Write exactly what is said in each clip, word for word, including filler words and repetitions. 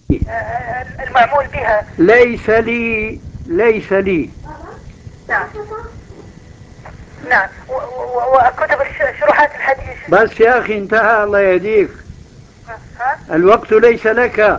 المعمول بها. ليس لي ليس لي نعم نعم، وكتب شروحات الحديث. بس يا أخي انتهى، الله يهديك. ها؟ الوقت ليس لك.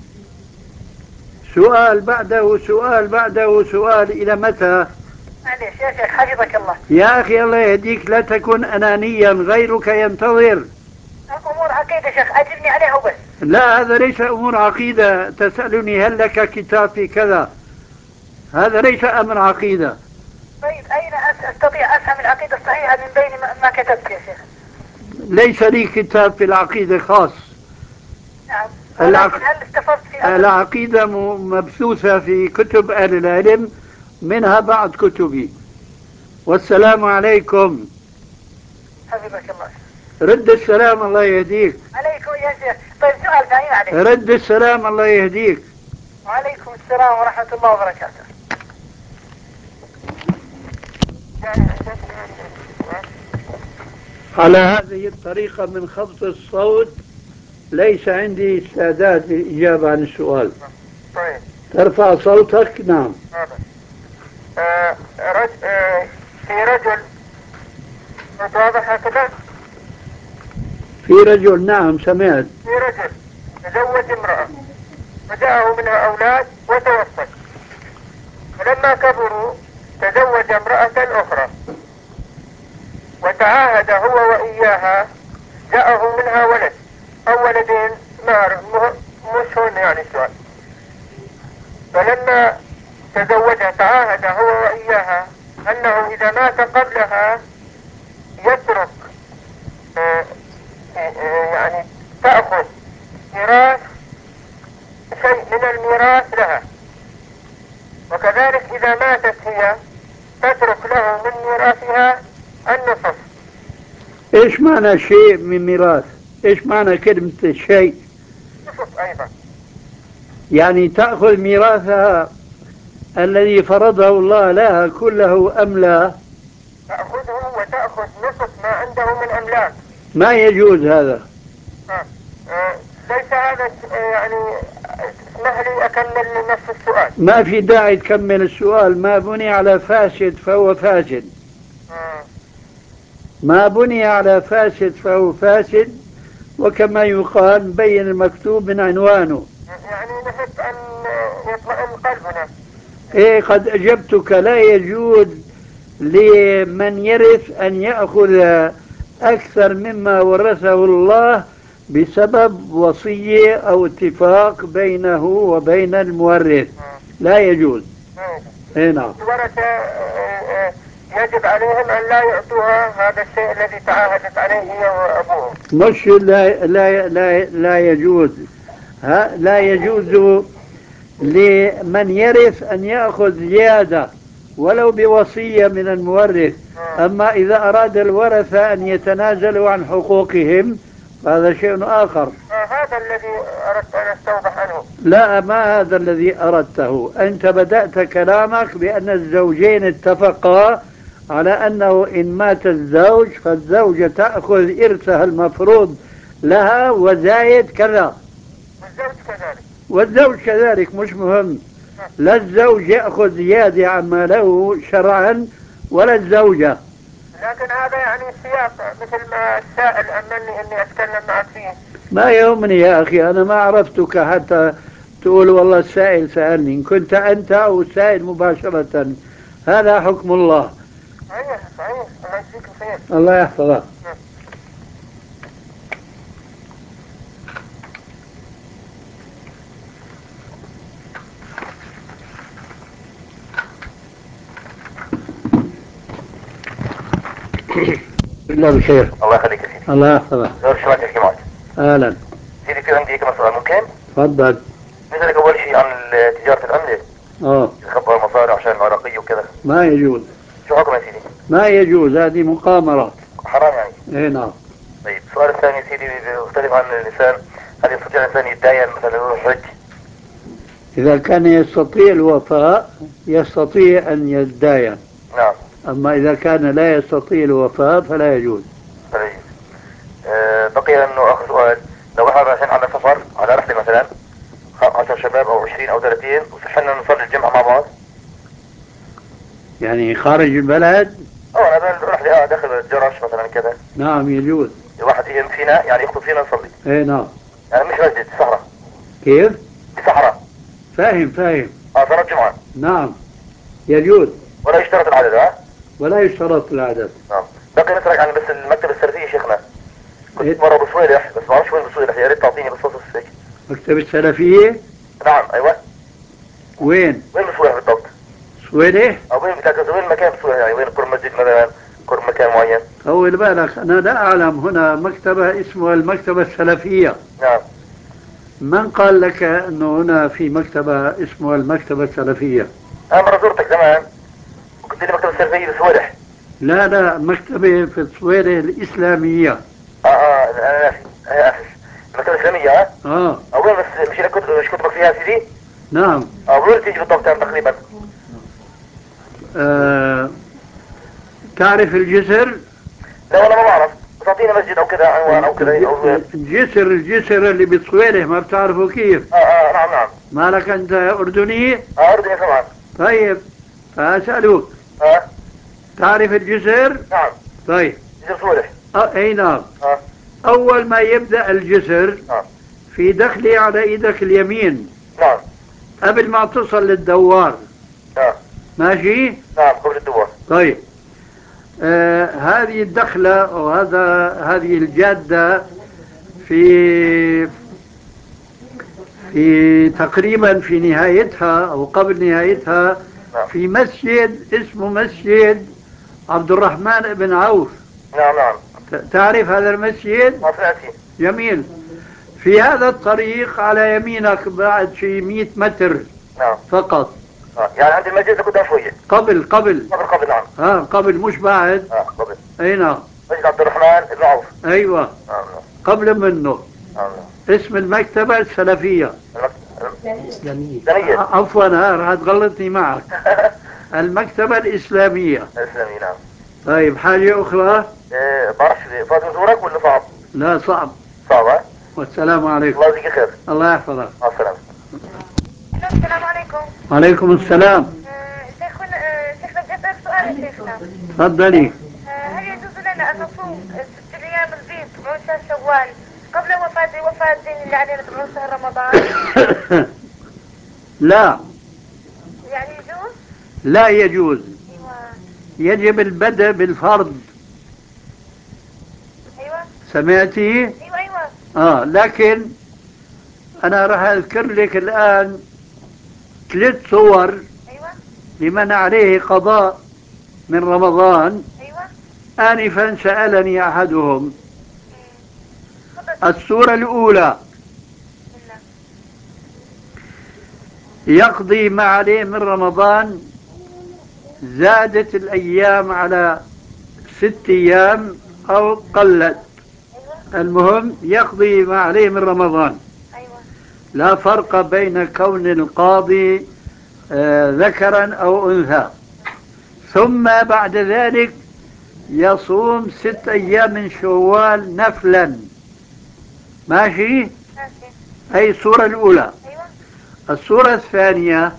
سؤال بعده سؤال بعده سؤال، إلى متى؟ معليش يا شيخ حفظك الله. يا أخي الله يهديك، لا تكن أنانيا، غيرك ينتظر. أمور عقيدة شيخ أجبني عليها وبس. لا، هذا ليس أمور عقيدة. تسألني هل لك كتاب في كذا، هذا ليس أمر عقيدة. طيب أين أستطيع أفهم العقيدة الصحيحة من بين ما كتبت يا شيخ؟ ليس لي كتاب في العقيدة خاص. نعم، العق... ولكن هل استفدت في أمر؟ العقيدة مبثوثة في كتب أهل العلم، منها بعض كتبي. والسلام عليكم. حفظك الله. رد السلام، الله يهديك. عليكم يا شيخ. طيب سؤال ثاني عليك. رد السلام، الله يهديك. وعليكم السلام ورحمة الله وبركاته. على هذه الطريقة من خفض الصوت ليس عندي استعداد للإجابة عن السؤال. طيب ترفع صوتك. نعم. آه رج... آه في رجل واضح هكذا. في رجل، نعم سمعت. في رجل تزوج امرأة وجاءه منها أولاد وتوفت، فلما كبروا تزوج امرأة أخرى وتعاهد هو وإياها، جاءه منها ولد أو ولدين، ما أعرف مش هون يعني السؤال. فلما تزوجها تعاهد هو وإياها أنه إذا مات قبلها يترك آه آه يعني تأخذ ميراث شيء من الميراث لها، وكذلك إذا ماتت هي تترك له من ميراثها النصف. إيش معنى شيء من ميراث؟ إيش معنى كلمة شيء؟ نصف أيضا. يعني تأخذ ميراثها الذي فرضه الله لها كله أم لا؟ تأخذه وتأخذ نصف ما عنده من أملاك. ما يجوز هذا. آه. آه. ليس هذا آه يعني اسمح لي أكمل نفس السؤال. ما في داعي تكمل السؤال. ما بني على فاسد فهو فاسد. آه. ما بني على فاسد فهو فاسد. وكما يقال بين المكتوب من عنوانه. يعني نحب أن يطمئن قلبنا. إيه، قد أجبتك. لا يجوز لمن يرث أن يأخذ أكثر مما ورثه الله بسبب وصية أو اتفاق بينه وبين المورث. لا يجوز. اي نعم. الورثة يجب عليهم أن لا يعطوها هذا الشيء الذي تعاهدت عليه هي وأبوه. مش لا لا لا, لا يجوز. ها لا يجوز لمن يرث أن يأخذ زيادة ولو بوصية من المورث. أما إذا أراد الورثة أن يتنازلوا عن حقوقهم فهذا شيء آخر. هذا الذي أردت أن أستوضح عنه. لا، ما هذا الذي أردته. أنت بدأت كلامك بأن الزوجين اتفقا على أنه إن مات الزوج فالزوجة تأخذ إرثها المفروض لها وزايد كذا، والزوج كذلك. والزوج كذلك. مش مهم، لا الزوج يأخذ زيادة عما له شرعا ولا الزوجة. لكن هذا يعني سياق مثل ما السائل أمني أني أتكلم معك فيه. ما يهمني يا أخي، أنا ما عرفتك حتى تقول والله السائل سألني. إن كنت أنت أو السائل مباشرة هذا حكم الله. صحيح صحيح. الله يجزيك الخير. الله يحفظك. بالله بخير. الله يخليك يا سيدي. الله يحفظك. دور شو عندك كمان؟ أهلا سيدي في عندي كم سؤال ممكن؟ تفضل. نسألك أول شيء عن تجارة العملة. اه تخبر المصاري عشان العراقية وكذا. ما يجوز. شو حكم يا سيدي؟ ما يجوز، هذه مقامرة. حرام يعني. اي نعم. طيب السؤال الثاني يا سيدي يختلف عن الإنسان، هل يستطيع الإنسان يتداين مثلا يروح حج؟ إذا كان يستطيع الوفاء يستطيع أن يتداين. نعم. أما إذا كان لا يستطيع الوفاء فلا يجوز. فلا يجوز. أه بقي أنه آخر سؤال، لو واحد رايحين على سفر على رحلة مثلا عشر شباب او عشرين او ثلاثين وصحنا نصلي الجمعة مع بعض؟ يعني خارج البلد؟ اه انا بروح لي اه داخل الجرش مثلا كذا. نعم يجوز. واحد يهم فينا يعني يخطب فينا نصلي. ايه نعم. يعني مش مسجد، صحراء. كيف؟ صحراء. فاهم فاهم. اه صلاة جمعة. نعم يجوز. ولا يشترط العدد ها؟ ولا يشترط العدد. نعم. بقي نسألك عن بس المكتبة السلفية شيخنا. كنت إيه؟ مرة بصويلح بس ما اعرفش وين بصويلح، يا ريت تعطيني بس وصف هيك. مكتبة السلفية؟ نعم ايوه. وين؟ وين بصويلح بالضبط؟ سويدة؟ او وين بتاكد وين مكان بصويلح يعني وين قرب مسجد مثلا؟ قرب مكان معين؟ طول بالك أنا لا أعلم هنا مكتبة اسمها المكتبة السلفية. نعم. من قال لك أنه هنا في مكتبة اسمها المكتبة السلفية؟ انا مرة زرتك زمان وقلت لي مكتبة السلفية بصويلح. لا لا، مكتبة في الصويرة الإسلامية. اه اه انا ناسي، انا اسف. المكتبة الإسلامية ها؟ آه اه وين بس مش لك كتب مش كتبك فيها سيدي؟ نعم. اه وين تيجي بالضبط تقريبا؟ آه تعرف الجسر؟ لا والله ما بعرف، بس اعطينا مسجد او كذا عنوان او كذا او اه. الج- الجسر الجسر اللي بصويره ما بتعرفوا كيف؟ اه نعم نعم. مالك أنت أردني؟ اه اردني طبعا. طيب فأسألوك، اه تعرف الجسر؟ نعم. طيب. جزر صالح. آه أي نعم. اه أول ما يبدأ الجسر نعم في دخلي على إيدك اليمين نعم. قبل ما تصل للدوار. اه ماشي؟ نعم قبل الدوار. طيب. آه هذه الدخلة وهذا هذه الجادة في في تقريبا في نهايتها أو قبل نهايتها نعم في مسجد اسمه مسجد عبد الرحمن بن عوف. نعم نعم. ت- تعرف هذا المسجد؟ ما سمعت فيه. جميل. في هذا الطريق على يمينك بعد شي مئة متر نعم. فقط. اه يعني عند المسجد لقدام شوية. قبل قبل قبل قبل نعم. ها قبل مش بعد. اه قبل. اي نعم. مسجد عبد الرحمن بن عوف. ايوه نعم نعم. قبل منه. نعم نعم. اسم المكتبة السلفية. المك- الإسلامية. ع- عفوا ها راح تغلطني معك. المكتبة الإسلامية. الإسلامية نعم. طيب حاجة أخرى؟ إيه بعرفش فاضي زورك ولا صعب؟ لا صعب. صعب ها؟ والسلام عليكم. الله يجزيك خير. الله يحفظك. مع السلامة. السلام عليكم. وعليكم السلام. آه، شيخنا آه، شيخنا بدي أسألك سؤال يا شيخنا. تفضلي. آه، هل يجوز لنا أن نصوم ست أيام البيض من شهر شوال قبل وفاة وفاة الدين اللي علينا تبع شهر رمضان؟ لا يعني يجوز؟ لا يجوز. أيوة. يجب البدء بالفرض. أيوة. سمعتي؟ أيوة أيوة. آه لكن أنا راح أذكر لك الآن ثلاث صور أيوة. لمن عليه قضاء من رمضان. أيوة. آنفا سألني أحدهم. مم. تفضل. الصورة الأولى بسم الله. يقضي ما عليه من رمضان، زادت الأيام على ست أيام أو قلت، أيوة. المهم يقضي ما عليه من رمضان. أيوة. لا فرق بين كون القاضي آه، ذكرا أو أنثى. ثم بعد ذلك يصوم ست أيام من شوال نفلا. ماشي؟ ماشي. هي الصورة الأولى. أيوة. الصورة الثانية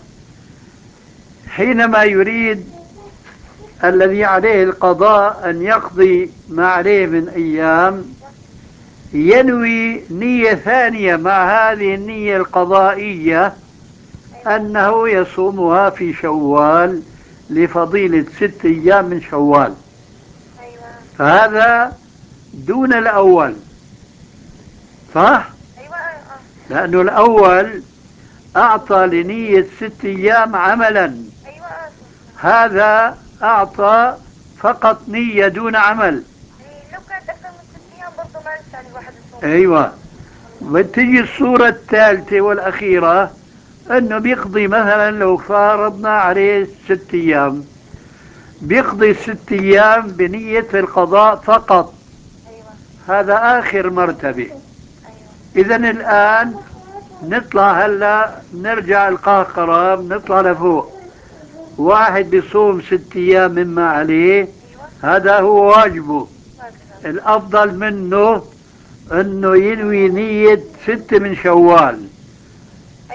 حينما يريد الذي عليه القضاء أن يقضي ما عليه من أيام، ينوي نية ثانية مع هذه النية القضائية أنه يصومها في شوال لفضيلة ست أيام من شوال. أيوة. فهذا دون الأول، صح؟ أيوة. آه. لأنه الأول أعطى لنية ست أيام عملا، أيوة. آه. هذا أعطى فقط نية دون عمل. يعني لو كانت أكثر من ست أيام برضه ما ينفع الواحد يصوم. أيوة. وتجي الصورة الثالثة والأخيرة أنه بيقضي مثلا لو فرضنا عليه ست أيام، بيقضي ست أيام بنية القضاء فقط. أيوة. هذا آخر مرتبة. أيوة. إذا الآن نطلع هلا نرجع القهقرة نطلع لفوق. واحد بيصوم ست أيام مما عليه، أيوة. هذا هو واجبه. واجبة. الأفضل منه أنه ينوي نية ست من شوال. أيوة.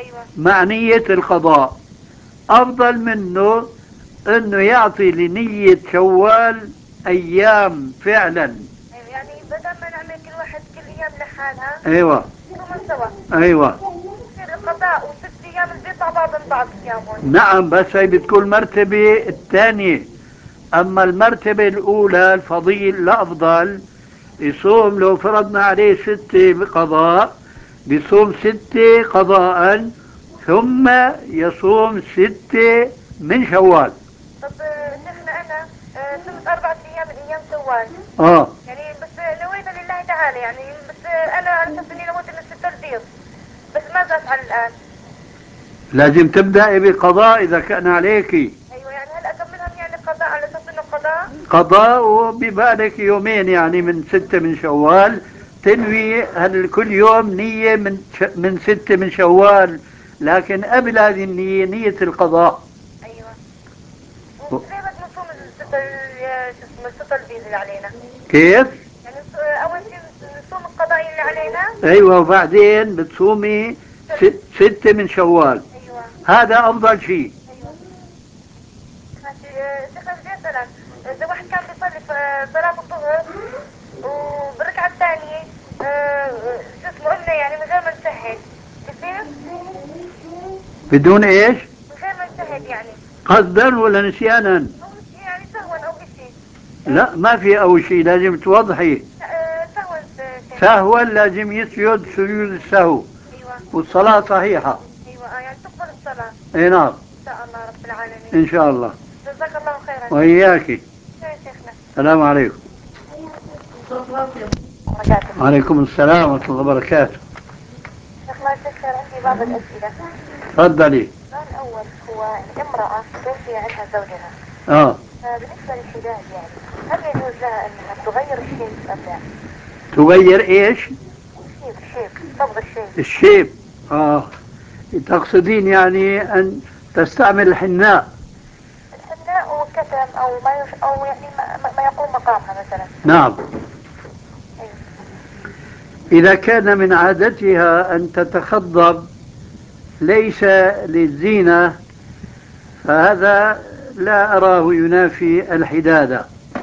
أيوة. مع نية القضاء. أفضل منه أنه يعطي لنية شوال أيام فعلا. أيوة، يعني بدل ما نعمل كل واحد كل أيام لحالها. أيوة. نصوم سوا. أيوة. يصير القضاء وست أيام البيت مع بعض بعض صيامهم. نعم، بس هي بتكون المرتبة الثانية. أما المرتبة الأولى الفضيل الأفضل يصوم، لو فرضنا عليه ستة بقضاء بيصوم ستة قضاء ثم يصوم ستة من شوال. طب شيخنا أنا آه، صمت أربعة أيام من أيام شوال. آه. يعني بس نويت لله تعالى، يعني بس أنا على أساس إني نويت إن الستة البيض، بس ماذا أفعل الآن؟ لازم تبدأ بقضاء إذا كان عليك. أيوة، يعني هل أكملهم يعني قضاء على أساس إنه قضاء؟ قضاء وببالك يومين يعني من ستة من شوال، تنوي هل كل يوم نية من ش... من ستة من شوال، لكن قبل هذه النية نية القضاء. أيوة. ليه بدنا نصوم الستة ال- شو اسمه الستة البيض اللي علينا؟ كيف؟ يعني نص- أول شيء نصوم القضاء اللي علينا. أيوة، وبعدين بتصومي س... ستة من شوال. أيوة. هذا أفضل شيء. أيوة. ماشي. آه، شيخنا بدي أسألك، إذا واحد كان بيصلي في آه، صلاة الظهر وبالركعة الثانية آه، شو اسمه قلنا يعني من غير ما نشهد، بصير؟ بدون إيش؟ من غير ما نشهد يعني. قصدا ولا نسيانا؟ أو يعني سهوا أو إشي. لا، ما في أول شيء، لازم توضحي. آه، سهوا آه، شيخ. سهوا لازم يسجد سجود السهو. أيوة. والصلاة صحيحة. أيوة. آه، يعني تقبل الصلاة. اي نعم. إن شاء الله رب العالمين. ان شاء الله. جزاك الله خيرا. وإياك. يا شيخنا. السلام عليكم. وعليكم السلام ورحمة الله وبركاته. شيخ ما تذكر عندي بعض الأسئلة. تفضلي. السؤال الأول هو يعني امرأة توفي عنها زوجها. اه. بالنسبة للحداد يعني هل يجوز لها أنها تغير الشيب أم لا؟ تغير ايش؟ الشيب الشيب صبغ الشيب. الشيب. اه. تقصدين يعني ان تستعمل الحناء؟ الحناء وكتم أو ما يش أو يعني ما, ما يقوم مقامها مثلا. نعم. أيوة. إذا كان من عادتها أن تتخضب ليس للزينة فهذا لا أراه ينافي الحدادة.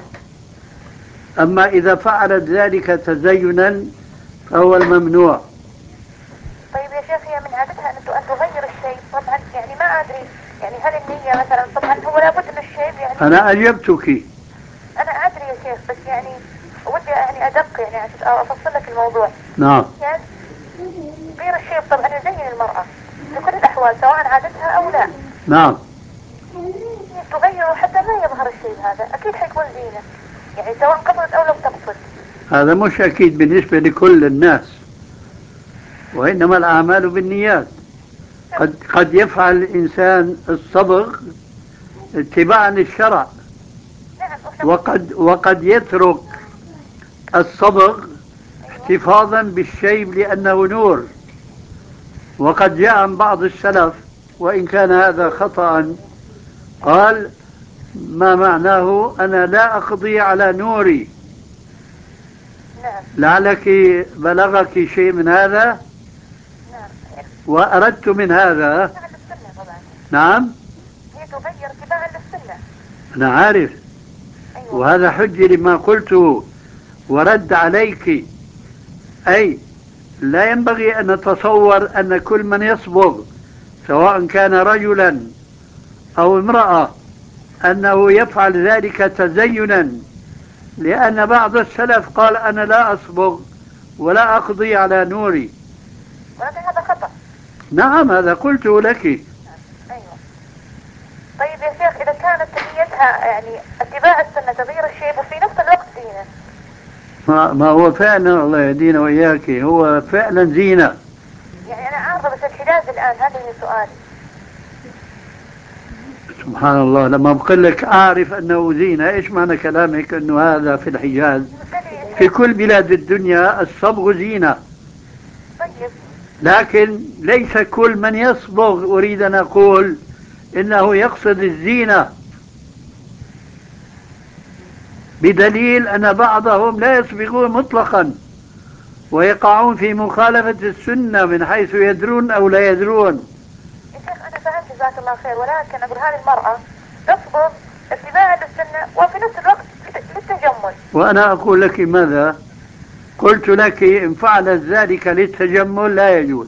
أما إذا فعلت ذلك تزينا فهو الممنوع. طيب يا شيخ، هي من عادتها أن أن تغير الشيب طبعا، يعني ما أدري يعني هل النية مثلا طبعا هو لابد من الشيب يعني. أنا أجبتك. أنا أدري يا شيخ، بس يعني ودي يعني أدق يعني عشان أفصل لك الموضوع. نعم. يعني غير الشيب طبعا يزين المرأة في كل الأحوال سواء عادتها أو لا. نعم. تغيره حتى ما يظهر الشيء هذا أكيد حيكون زينة، يعني سواء قصدت أو لم تقصد. هذا مش أكيد بالنسبة لكل الناس، وإنما الأعمال بالنيات. قد قد يفعل الإنسان الصبغ اتباعا للشرع، نعم. وقد وقد يترك الصبغ احتفاظا بالشيب لأنه نور. وقد جاء عن بعض السلف وإن كان هذا خطأ قال: ما معناه أنا لا أقضي على نوري. نعم. لعلك بلغك شيء من هذا. نعم. وأردت من هذا. تبعا للسنة طبعا. نعم. هي تغير تباعا للسنة. أنا عارف. أيوة. وهذا حجة لما قلته ورد عليك. أي لا ينبغي أن نتصور أن كل من يصبغ سواء كان رجلا أو امرأة أنه يفعل ذلك تزينا، لأن بعض السلف قال: أنا لا أصبغ ولا أقضي على نوري. ولكن هذا خطأ. نعم، هذا قلته لك. أيوة. طيب يا شيخ، إذا كانت نيتها يعني اتباع السنة تغيير الشيب وفي نفس الوقت زينة. ما, ما هو فعلا، الله يهدينا وإياك، هو فعلا زينة. يعني أنا عارضة بس الحجاز الآن، هذا هو سؤالي. سبحان الله، لما بقول لك أعرف أنه زينة، إيش معنى كلامك أنه هذا في الحجاز؟ في كل بلاد الدنيا الصبغ زينة. طيب. لكن ليس كل من يصبغ أريد أن أقول إنه يقصد الزينة، بدليل أن بعضهم لا يصبغون مطلقا ويقعون في مخالفة السنة من حيث يدرون أو لا يدرون. جزاك الله خير، ولكن أقول هذه المرأة تصبر اتباعا للسنة وفي نفس الوقت للتجمل. وأنا أقول لك ماذا؟ قلت لك إن فعلت ذلك للتجمل لا يجوز.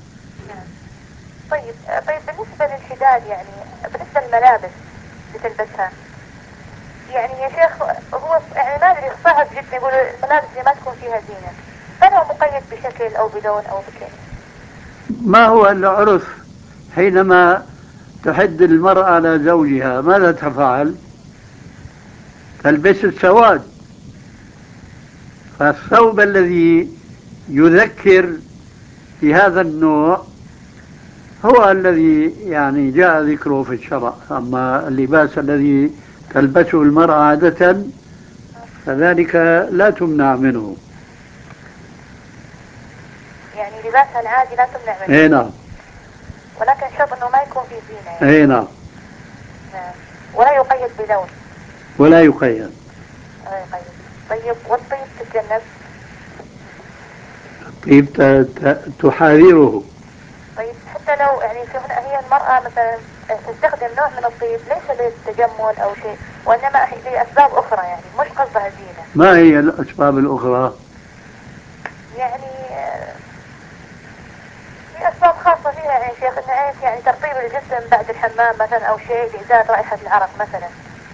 طيب طيب بالنسبة للحداد، يعني بالنسبة للملابس اللي تلبسها، يعني يا شيخ هو يعني ما ادري صعب جدا، يقولوا الملابس اللي ما تكون فيها زينة، هل هو مقيد بشكل او بدون او بكيف؟ ما هو العرف حينما تحد المرأة على زوجها ماذا تفعل؟ تلبس السواد. فالثوب الذي يذكر في هذا النوع هو الذي يعني جاء ذكره في الشرع. أما اللباس الذي تلبسه المرأة عادة فذلك لا تمنع منه. يعني لباسها العادي لا تمنع منه. اي نعم. ولكن شرط انه ما يكون فيه زينة يعني. اي نعم. نعم. ولا يقيد بلون. ولا يقيد. ولا يقيد. طيب والطيب تتجنب؟ طيب تحاذره. طيب حتى لو يعني في هنا هي المرأة مثلا تستخدم نوع من الطيب ليس للتجمل او شيء، وانما لاسباب اخرى، يعني مش قصدها زينة. ما هي الاسباب الاخرى؟ يعني في أسباب خاصة فيها يعني شيخ، إن إيش يعني ترطيب الجسم بعد الحمام مثلا أو شيء لإزالة رائحة العرق مثلا.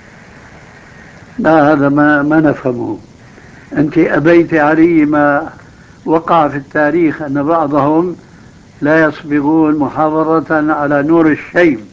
لا هذا ما ما نفهمه. أنت أبيت علي ما وقع في التاريخ أن بعضهم لا يصبغون محافظة على نور الشيب،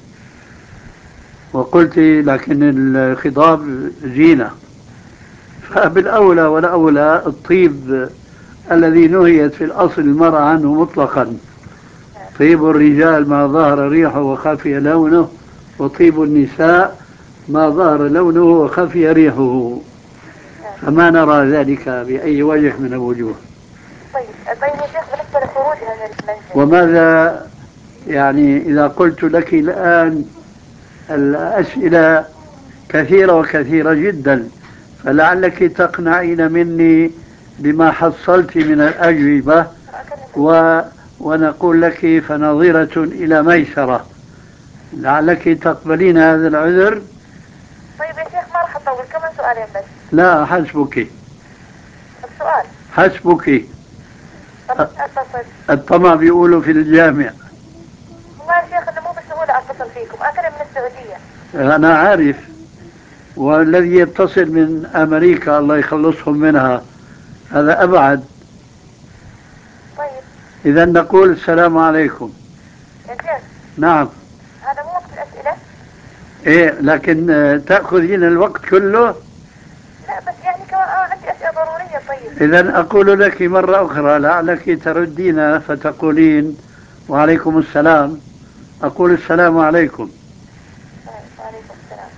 وقلت لكن الخضاب زينة. فبالأولى والأولى الطيب الذي نهيت في الأصل المرأة عنه مطلقا، طيب الرجال ما ظهر ريحه وخفي لونه، وطيب النساء ما ظهر لونه وخفي ريحه، فما نرى ذلك بأي وجه من الوجوه. طيب طيب يا شيخ بالنسبة لخروجها من المنزل. وماذا يعني إذا قلت لك الآن الأسئلة كثيرة وكثيرة جدا، فلعلك تقنعين مني بما حصلت من الأجوبة و... ونقول لك فنظرة إلى ميسرة، لعلك تقبلين هذا العذر. طيب يا شيخ ما راح أطول، كمان سؤالين بس. لا حسبك. السؤال حسبك. طب أتصل. الطمع بيقولوا في الجامع. والله يا شيخ إنه مو بسهولة أتصل فيكم، أنا من السعودية. أنا عارف، والذي يتصل من أمريكا الله يخلصهم منها هذا أبعد. طيب إذا نقول السلام عليكم. يا شيخ. نعم. هذا مو وقت الأسئلة؟ إيه لكن تأخذين الوقت كله؟ لا بس يعني كمان آه عندي أشياء ضرورية. طيب إذا أقول لك مرة أخرى لعلك تردين فتقولين وعليكم السلام، أقول السلام عليكم. وعليكم السلام.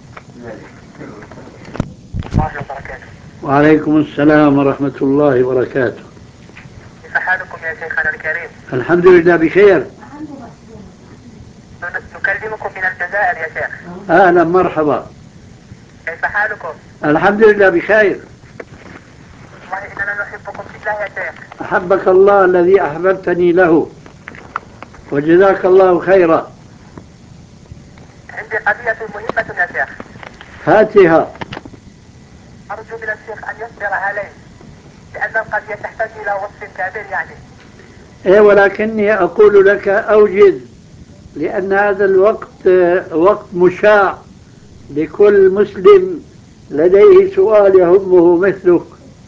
وعليكم السلام ورحمة الله وبركاته. كيف حالكم يا شيخنا الكريم؟ الحمد لله بخير. نكلمكم من الجزائر يا شيخ. أهلا مرحبا. كيف حالكم؟ الحمد لله بخير. والله إننا نحبكم في الله يا شيخ. أحبك الله الذي أحببتني له، وجزاك الله خيرا. عندي قضية مهمة يا شيخ. هاتها. أرجو من الشيخ أن يصبر علي، لأن القضية تحتاج إلى وصف كبير يعني. إيه ولكني أقول لك أوجز، لأن هذا الوقت وقت مشاع لكل مسلم لديه سؤال يهمه مثلك،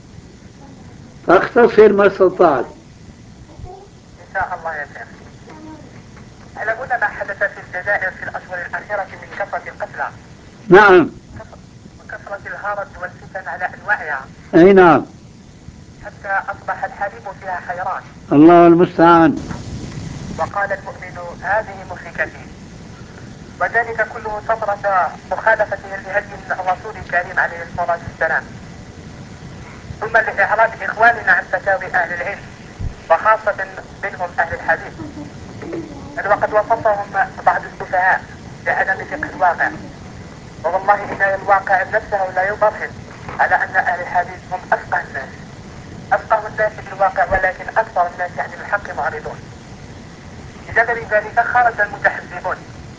فاختصر ما استطعت. إن شاء الله يا شيخ. تعلمون ما حدث في الجزائر في الأشهر الأخيرة من كثرة القتلى؟ نعم. وكثرة الهرج والفتن على أنواعها. أي نعم. حتى أصبح الحليم فيها حيران. الله المستعان. وقال المؤمن هذه مهلكتي، وذلك كله ثمرة مخالفته لهدي الرسول الكريم عليه الصلاة والسلام، ثم لإعراض إخواننا عن فتاوي أهل العلم وخاصة منهم أهل الحديث، بل وقد وصفهم بعض السفهاء بعدم فقه الواقع. والله إن الواقع نفسه لا يبرهن على أن أهل الحديث هم أفقه الناس، أفقه الناس بالواقع، ولكن أكثر الناس عن الحق معرضون. لجدل ذلك خرج المتحزبون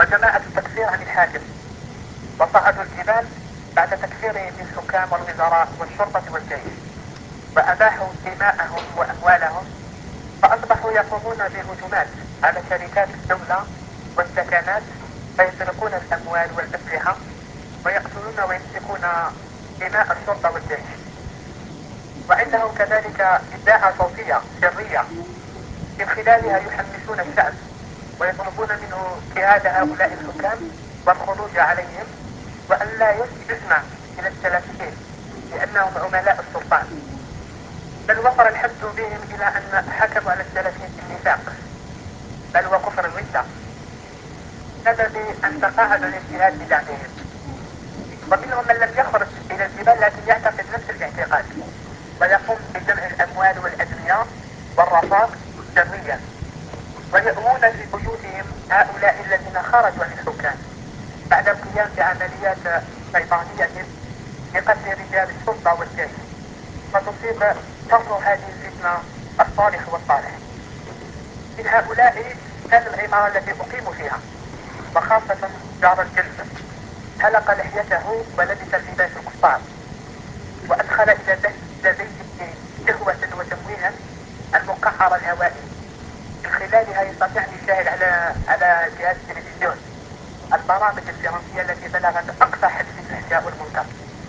جماعة التكفير عن الحاكم، وصعدوا الجبال بعد تكفيرهم للحكام والوزراء والشرطة والجيش، وأباحوا دماءهم وأموالهم، فأصبحوا يقومون بهجومات على شركات الدولة والسكنات، فيسرقون الأموال والأسلحة ويقتلون ويسفكون دماء الشرطة والجيش. وعندهم كذلك إذاعة صوتية سرية من خلالها يحمسون الشعب ويطلبون منه جهاد هؤلاء الحكام والخروج عليهم، وأن لا يسمع إلى السلفيين لأنهم عملاء السلطان. بل وصل الحد بهم إلى أن حكموا على السلفيين بالنفاق بل وكفر الردة بسبب أن تقاعدوا الاجتهاد بدعمهم. ومنهم من لم يخرج إلى الجبال لكن يعتقد نفس الاعتقاد ويقوم بجمع الأموال والأدوية والرصاص سريا، ويأوون في بيوتهم هؤلاء الذين خرجوا عن الحكام بعد القيام بعمليات شيطانية لقتل رجال السلطة والجيش، فتصيب شر هذه الفتنة الصالح والصالح. من هؤلاء كان العمارة التي أقيم فيها، وخاصة جار الجلد، حلق لحيته ولبس لباس الكفار، وأدخل إلى بيته شهوة وتمويها المقعر الهوائي، من خلالها يستطيع أن يشاهد على على جهاز التلفزيون البرامج الدرامية التي بلغت أقصى حد في الفحشاء والمنكر.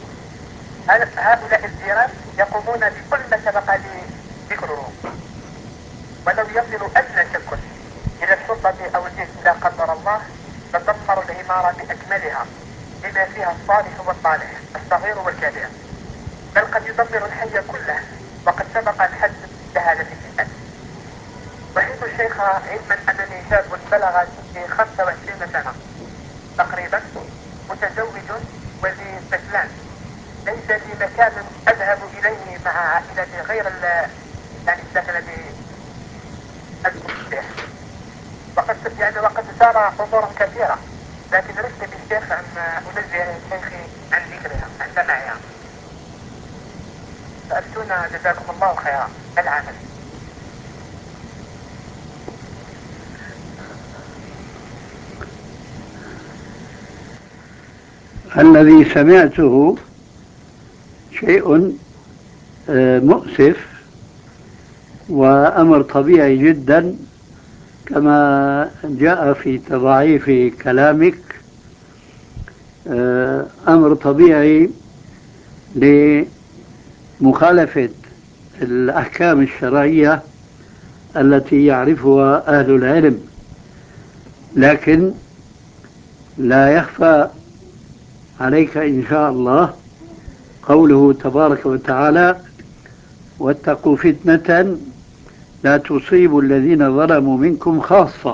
هؤلاء الجيران يقومون بكل ما سبق ذكره، ولو يصل أدنى شك إلى السلطة أو الجيش لا قدر الله تدمر العمارة بأكملها بما فيها الصالح والطالح الصغير والكبير، بل قد يدمر الحي كله، وقد سبق الحد بهذا الاتفاق. وحيث الشيخ علما أنني شاب بلغ في خمسة وعشرين سنة تقريبا، متزوج وذي طفلان، ليس لي مكان أذهب إليه مع عائلتي غير يعني السكن الذي أسكن فيه، وقد يعني وقد سار أمور كثيرة، لكن رفت بالشيخ أن أنزه الشيخ عن ذكرها عن سماعها. فأفتونا جزاكم الله خيرا العمل. الذي سمعته شيء مؤسف وأمر طبيعي جدا كما جاء في تضعيف كلامك، أمر طبيعي لمخالفة الأحكام الشرعية التي يعرفها أهل العلم. لكن لا يخفى عليك إن شاء الله قوله تبارك وتعالى: واتقوا فتنة لا تصيبوا الذين ظلموا منكم خاصة.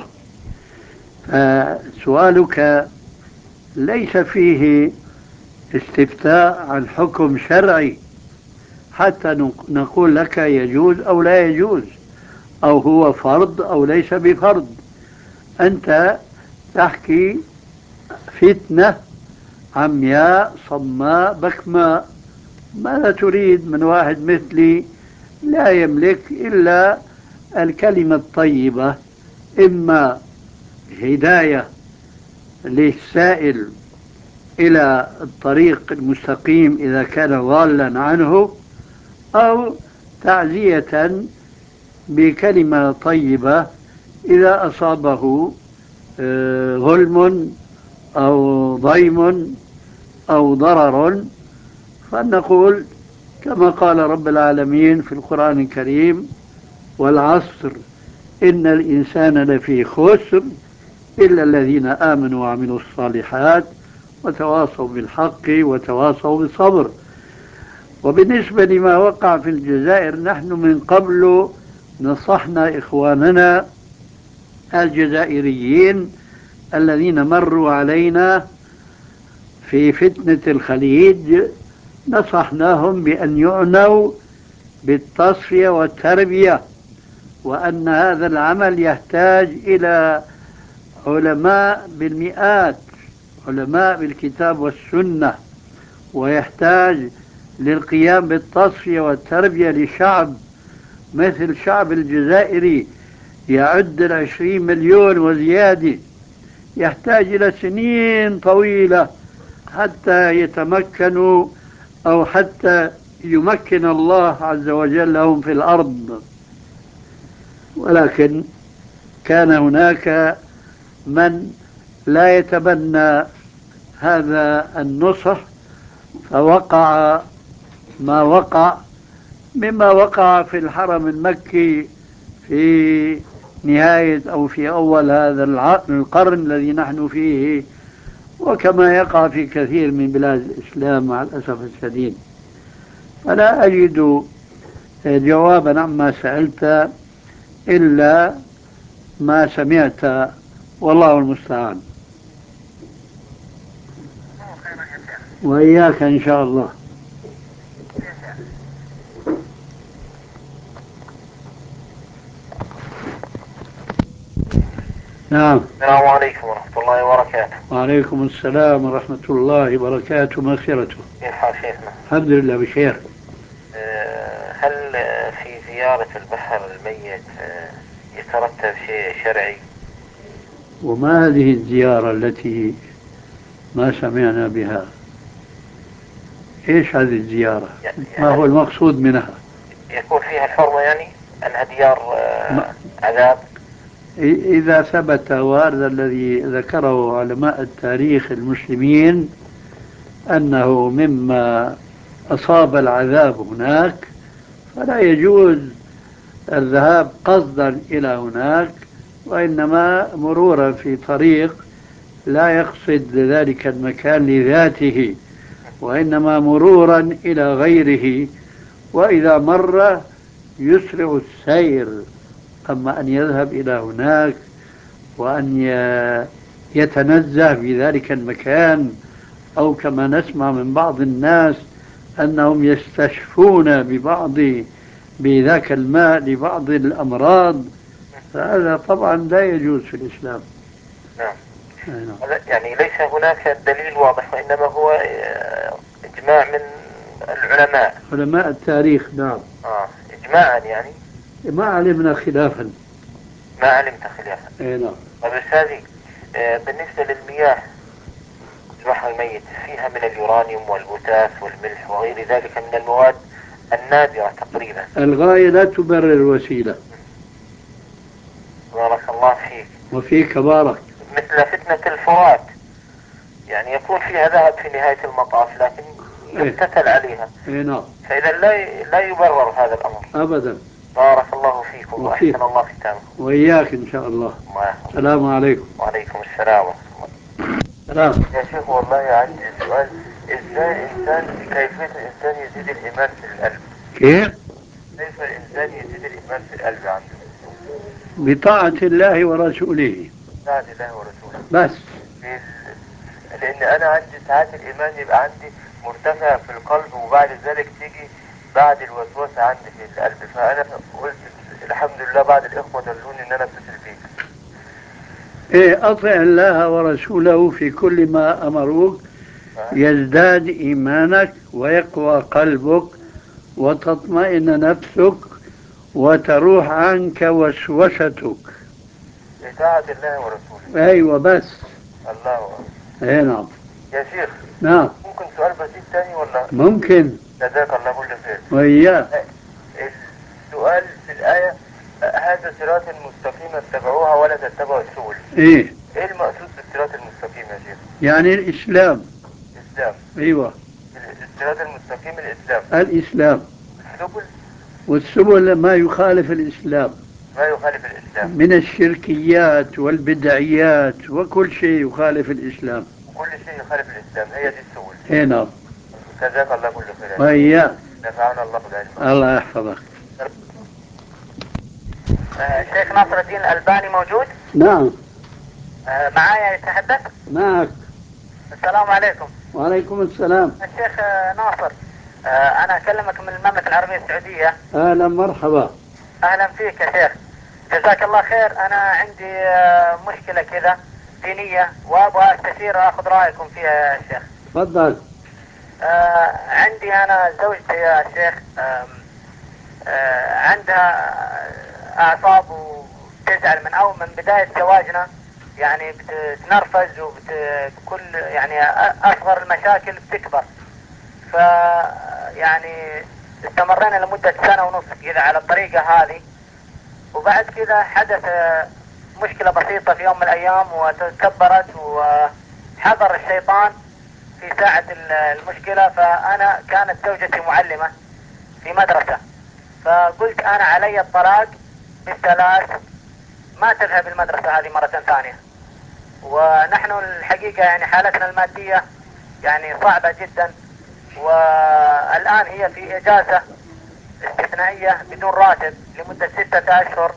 فسؤالك ليس فيه استفتاء عن حكم شرعي حتى نقول لك يجوز أو لا يجوز، أو هو فرض أو ليس بفرض. أنت تحكي فتنة عمياء صماء بكماء. ماذا تريد من واحد مثلي لا يملك إلا الكلمة الطيبة، إما هداية للسائل إلى الطريق المستقيم إذا كان ضالا عنه، أو تعزية بكلمة طيبة إذا أصابه ظلم أو ضيم أو ضرر، فنقول كما قال رب العالمين في القرآن الكريم: والعصر إن الإنسان لفي خسر إلا الذين آمنوا وعملوا الصالحات وتواصوا بالحق وتواصوا بالصبر. وبالنسبة لما وقع في الجزائر، نحن من قبل نصحنا إخواننا الجزائريين الذين مروا علينا في فتنة الخليج، نصحناهم بأن يعنوا بالتصفية والتربية، وأن هذا العمل يحتاج إلى علماء بالمئات، علماء بالكتاب والسنة، ويحتاج للقيام بالتصفية والتربية لشعب مثل الشعب الجزائري يعد العشرين مليون وزيادة، يحتاج إلى سنين طويلة حتى يتمكنوا أو حتى يمكن الله عز وجل لهم في الأرض. ولكن كان هناك من لا يتبنى هذا النصح، فوقع ما وقع مما وقع في الحرم المكي في نهاية أو في أول هذا القرن الذي نحن فيه، وكما يقع في كثير من بلاد الإسلام مع الأسف الشديد. فلا أجد جوابا عما سألت إلا ما سمعت، والله المستعان. وإياك إن شاء الله. نعم. السلام عليكم ورحمة الله وبركاته. وعليكم السلام ورحمة الله وبركاته مغفرته. كيف حال شيخنا؟ الحمد لله بخير. هل في زيارة البحر الميت يترتب شيء شرعي؟ وما هذه الزيارة التي ما سمعنا بها؟ إيش هذه الزيارة؟ يعني ما هو المقصود منها؟ يكون فيها الحرمة، يعني أنها ديار عذاب؟ إذا ثبت وهذا الذي ذكره علماء التاريخ المسلمين أنه مما أصاب العذاب هناك، فلا يجوز الذهاب قصدا إلى هناك، وإنما مرورا في طريق لا يقصد ذلك المكان لذاته، وإنما مرورا إلى غيره، وإذا مر يسرع السير. أما أن يذهب إلى هناك وأن يتنزه في ذلك المكان، أو كما نسمع من بعض الناس أنهم يستشفون ببعض بذاك الماء لبعض الأمراض، فهذا طبعا لا يجوز في الإسلام. نعم. نعم. يعني ليس هناك دليل واضح، وإنما هو إجماع من العلماء، علماء التاريخ. نعم. آه إجماعا يعني ما علمنا خلافا. ما علمت خلافا. اي نعم. طيب أستاذي، بالنسبة للمياه البحر الميت فيها من اليورانيوم والبوتاس والملح وغير ذلك من المواد النادرة تقريبا. الغاية لا تبرر الوسيلة. بارك الله فيك. وفيك بارك. مثل فتنة الفرات، يعني يكون فيها ذهب في نهاية المطاف لكن يقتتل عليها. اي نعم. فإذا لا لا يبرر هذا الأمر أبدا. بارك الله فيكم وأحسن الله ختامكم. وإياك إن شاء الله. السلام عليكم. وعليكم السلام ورحمة الله. سلام. يا شيخ والله عندي سؤال، ازاي الإنسان كيفية الإنسان يزيد الإيمان في القلب؟ كيف؟ كيف الإنسان يزيد الإيمان في القلب عنده؟ بطاعة الله ورسوله. بطاعة الله ورسوله بس. لأن أنا عندي ساعات الإيمان يبقى عندي مرتفع في القلب، وبعد ذلك تيجي بعد الوسوسة عندي في القلب، فأنا قلت الحمد لله بعد الإخوة دلوني إن أنا أتصل بيك. إيه، أطع الله ورسوله في كل ما أمروك، يزداد إيمانك ويقوى قلبك وتطمئن نفسك وتروح عنك وسوستك. إطاعة الله ورسوله. أيوة بس. الله أكبر. أي نعم. يا شيخ. نعم. ممكن سؤال بسيط تاني ولا؟ ممكن. جزاك الله كل خير. وإياه. السؤال في الآية هذا صراط مستقيم اتبعوها ولا تتبعوا السبل. إيه؟ إيه المقصود بالصراط المستقيم يا شيخ؟ يعني الإسلام. الإسلام. أيوة. الصراط المستقيم الإسلام. الإسلام. السبل. والسبل ما يخالف الإسلام. ما يخالف الإسلام. من الشركيات والبدعيات وكل شيء يخالف الإسلام. كل شيء يخالف الإسلام، هي دي السبل. إيه نعم. جزاك الله كل خير. وإياك. نفعنا الله بالعلم. الله يحفظك. آه شيخ ناصر الدين الألباني موجود؟ نعم. آه معايا يتحدث؟ معك. السلام عليكم. وعليكم السلام. الشيخ آه ناصر، آه أنا أكلمك من المملكة العربية السعودية. أهلا مرحبا. أهلا فيك يا شيخ، جزاك الله خير. أنا عندي آه مشكلة كذا دينية وأبغى أستشير أخذ رأيكم فيها يا شيخ. تفضل. آه عندي أنا زوجتي يا شيخ آه آه عندها أعصاب وتزعل من أول من بداية زواجنا. يعني بتنرفز وبكل يعني اصغر المشاكل بتكبر. ف يعني استمرينا لمدة سنة ونص كذا على الطريقة هذه. وبعد كذا حدث مشكلة بسيطة في يوم من الايام وتكبرت، وحضر الشيطان في ساعة المشكلة. فانا كانت زوجتي معلمة في مدرسة، فقلت انا علي الطلاق بالثلاث، ما تذهب المدرسة هذه مرة ثانية. ونحن الحقيقة يعني حالتنا المادية يعني صعبة جدا، والآن هي في إجازة استثنائية بدون راتب لمدة ستة أشهر،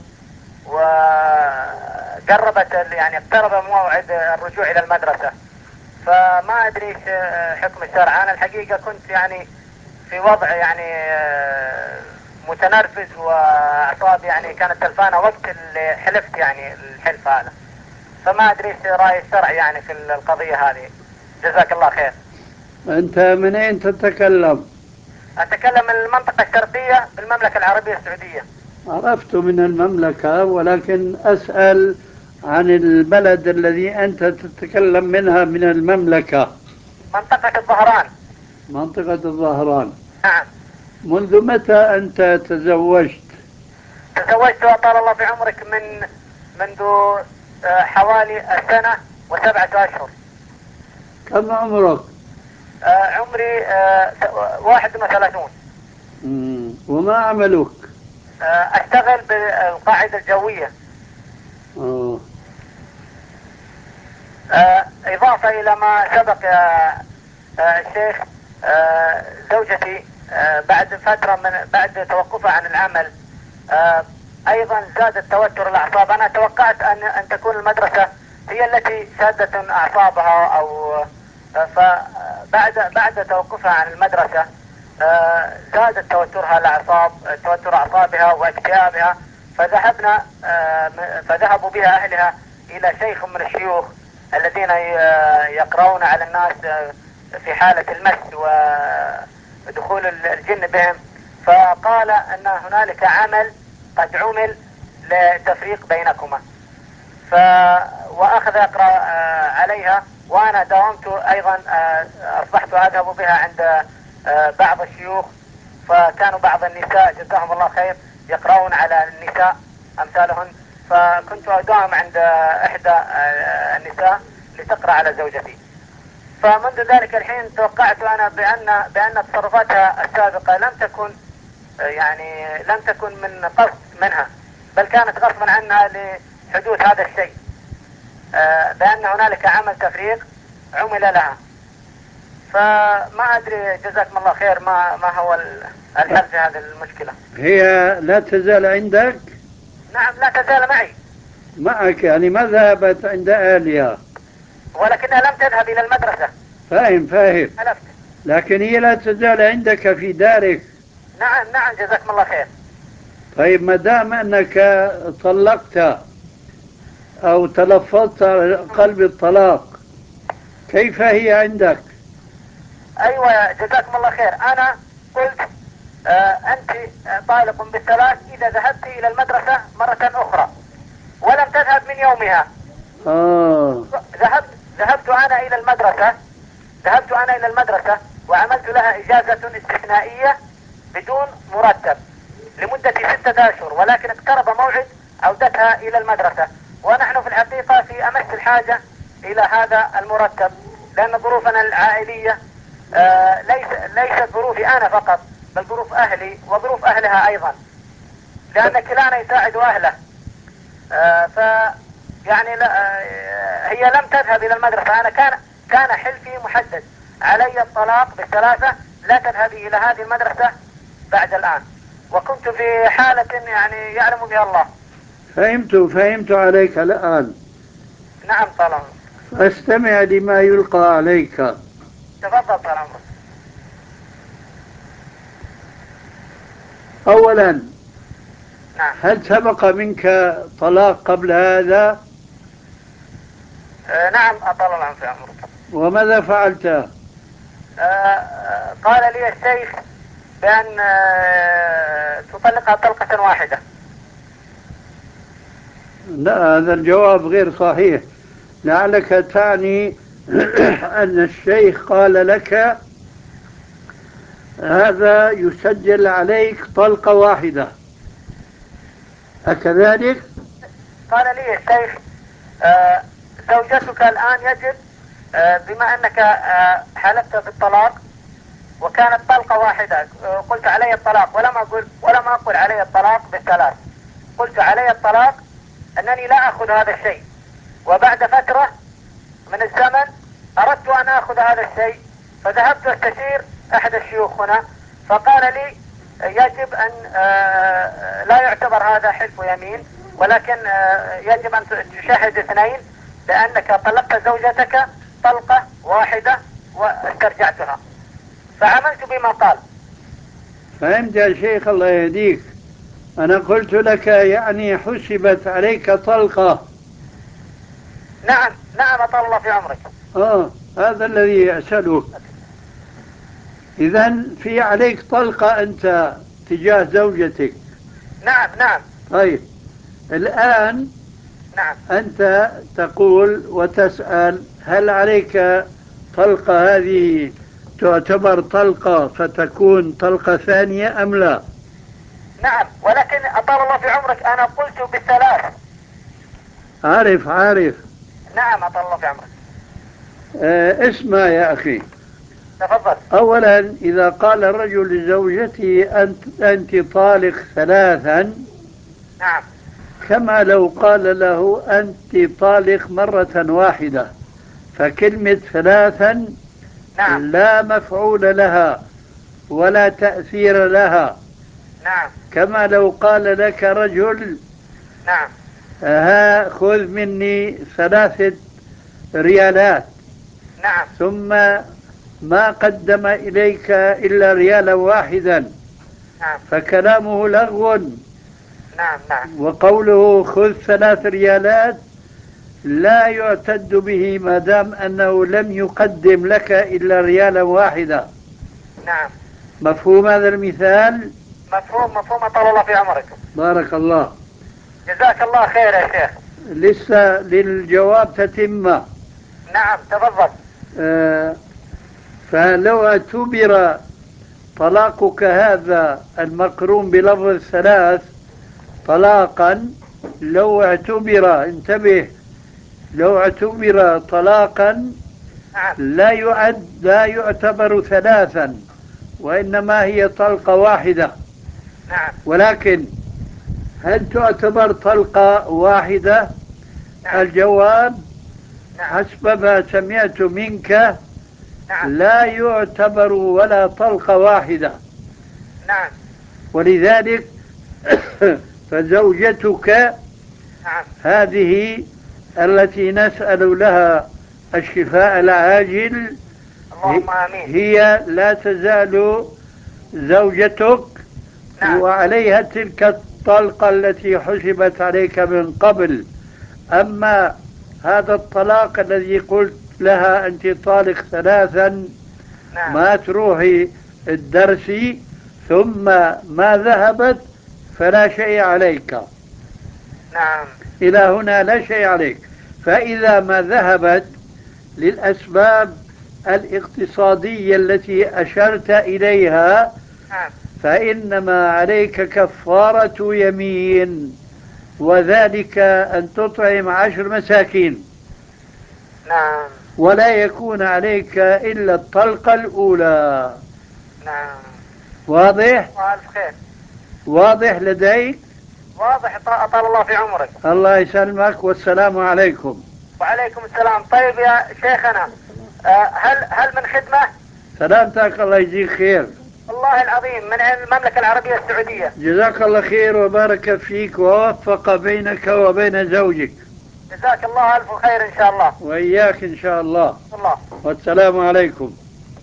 وقربت يعني اقترب موعد الرجوع إلى المدرسة. فما أدري ايش حكم الشرع. أنا الحقيقة كنت يعني في وضع يعني متنرفز، وأعصابي يعني كانت تلفانة وقت اللي حلفت يعني الحلف هذا. فما أدري ايش رأي الشرع يعني في القضية هذه. جزاك الله خير. أنت من أين تتكلم؟ أتكلم من المنطقة الشرقية بالمملكة العربية السعودية. عرفت من المملكة، ولكن أسأل عن البلد الذي أنت تتكلم منها من المملكة. منطقة الظهران. منطقة الظهران. نعم. منذ متى أنت تزوجت؟ تزوجت وطال الله في عمرك من منذ حوالي سنة وسبعة أشهر. كم عمرك؟ آه عمري آه واحد وثلاثون. وما عملك؟ آه أشتغل بالقاعدة الجوية. أوه. آه إضافة إلى ما سبق يا آه الشيخ، آه زوجتي آه بعد فترة من بعد توقفها عن العمل آه أيضا زاد التوتر الأعصاب. أنا توقعت أن أن تكون المدرسة هي التي شادت أعصابها، أو آه فبعد بعد توقفها عن المدرسة آه زادت توترها الأعصاب، توتر أعصابها واكتئابها. فذهبنا آه فذهبوا بها أهلها إلى شيخ من الشيوخ الذين يقرؤون على الناس في حالة المس ودخول الجن بهم. فقال أن هنالك عمل قد عمل لتفريق بينكما. ف وأخذ يقرأ عليها، وأنا داومت أيضا، أصبحت أذهب بها عند بعض الشيوخ. فكانوا بعض النساء جزاهم الله خير يقرؤون على النساء أمثالهن، فكنت أداوم عند إحدى النساء لتقرأ على زوجتي. فمنذ ذلك الحين توقعت أنا بأن بأن تصرفاتها السابقة لم تكن يعني لم تكن من قصد منها، بل كانت غصبا عنها لحدوث هذا الشيء، بأن هنالك عمل تفريق عمل لها. فما أدري جزاكم الله خير ما ما هو الحل في هذه المشكلة. هي لا تزال عندك؟ نعم لا تزال معي. معك يعني ما ذهبت عند أهلها؟ ولكنها لم تذهب إلى المدرسة. فاهم فاهم. ألفت. لكن هي لا تزال عندك في دارك. نعم نعم جزاكم الله خير. طيب ما دام أنك طلقت أو تلفظت قلب الطلاق، كيف هي عندك؟ أيوة جزاكم الله خير. أنا قلت آه أنت طالق بالثلاث إذا ذهبت إلى المدرسة مرة أخرى، ولم تذهب من يومها. آه. ذهبت ذهبت أنا إلى المدرسة ذهبت أنا إلى المدرسة وعملت لها إجازة استثنائية بدون مرتب لمدة ستة أشهر، ولكن اقترب موعد عودتها إلى المدرسة، ونحن في الحقيقة في أمس الحاجة إلى هذا المرتب، لأن ظروفنا العائلية آه ليس ليست ظروفي أنا فقط، بل ظروف أهلي وظروف أهلها أيضا، لأن كلانا يساعد أهله. آه ف يعني لا آه هي لم تذهب إلى المدرسة. أنا كان كان حلفي محدد علي الطلاق بالثلاثة، لا تذهبي إلى هذه المدرسة بعد الآن، وكنت في حالة يعني يعلم بها الله. فهمت فهمت عليك الآن. نعم طال عمرك. فاستمع لما يلقى عليك. تفضل طال عمرك. أولا، نعم. هل سبق منك طلاق قبل هذا؟ آه نعم أطال الله في عمرك. وماذا فعلت؟ آه قال لي الشيخ بأن آه تطلقها طلقة واحدة. لا، هذا الجواب غير صحيح. لعلك تعني أن الشيخ قال لك هذا يسجل عليك طلقة واحدة، أكذلك؟ قال لي الشيخ آه زوجتك الآن يجب آه بما أنك آه حلفت بالطلاق وكانت طلقة واحدة، آه قلت علي الطلاق ولم أقل ولم أقل علي الطلاق بالثلاث، قلت علي الطلاق أنني لا أخذ هذا الشيء، وبعد فترة من الزمن أردت أن أخذ هذا الشيء، فذهبت أستشير أحد الشيوخ هنا فقال لي يجب أن آه لا يعتبر هذا حلف يمين، ولكن آه يجب أن تشاهد اثنين، لأنك طلقت زوجتك طلقة واحدة واسترجعتها، فعملت بما قال. فهمت يا شيخ الله يهديك. أنا قلت لك يعني حسبت عليك طلقة. نعم نعم أطال الله في عمرك. آه هذا الذي أسأله. إذن في عليك طلقة أنت تجاه زوجتك. نعم نعم. طيب الآن نعم. أنت تقول وتسأل هل عليك طلقة هذه تعتبر طلقة فتكون طلقة ثانية أم لا؟ نعم، ولكن أطال الله في عمرك أنا قلت بالثلاث. عارف عارف. نعم أطال الله في عمرك. آه اسمع يا أخي. تفضل. أولا إذا قال الرجل لزوجته أنت, أنت طالق ثلاثا، نعم. كما لو قال له أنت طالق مرة واحدة، فكلمة ثلاثا نعم. لا مفعول لها ولا تأثير لها. نعم. كما لو قال لك رجل نعم. ها خذ مني ثلاثة ريالات. نعم. ثم ما قدم إليك إلا ريالا واحدا. نعم. فكلامه لغو. نعم. نعم. وقوله خذ ثلاث ريالات لا يعتد به ما دام أنه لم يقدم لك إلا ريالا واحدا. نعم. مفهوم هذا المثال؟ مفهوم مفهوم أطال الله في عمرك. بارك الله. جزاك الله خير يا شيخ. لسه للجواب تتمة. نعم تفضل. آه فلو اعتبر طلاقك هذا المقرون بلفظ الثلاث طلاقا، لو اعتبر انتبه لو اعتبر طلاقا نعم. لا يعد لا يعتبر ثلاثا، وإنما هي طلقة واحدة. نعم. ولكن هل تعتبر طلقة واحدة؟ نعم. الجواب نعم. حسب ما سمعت منك نعم. لا يعتبر ولا طلقة واحدة. نعم. ولذلك فزوجتك نعم. هذه التي نسأل لها الشفاء العاجل اللهم آمين. هي لا تزال زوجتك. نعم. وعليها تلك الطلقة التي حسبت عليك من قبل. أما هذا الطلاق الذي قلت لها أنت طالق ثلاثا، نعم. ما تروحي الدرس ثم ما ذهبت فلا شيء عليك. نعم. إلى هنا لا شيء عليك. فإذا ما ذهبت للأسباب الاقتصادية التي أشرت إليها نعم. فإنما عليك كفارة يمين، وذلك أن تطعم عشر مساكين. نعم. ولا يكون عليك إلا الطلقة الأولى. نعم. واضح؟ وألف خير. واضح لديك؟ واضح أطال الله في عمرك. الله يسلمك والسلام عليكم. وعليكم السلام. طيب يا شيخنا آه هل هل من خدمة؟ سلامتك الله يجزيك خير. الله العظيم من المملكة العربية السعودية. جزاك الله خير وبارك فيك ووفق بينك وبين زوجك. جزاك الله ألف خير إن شاء الله. وإياك إن شاء الله. الله. والسلام عليكم.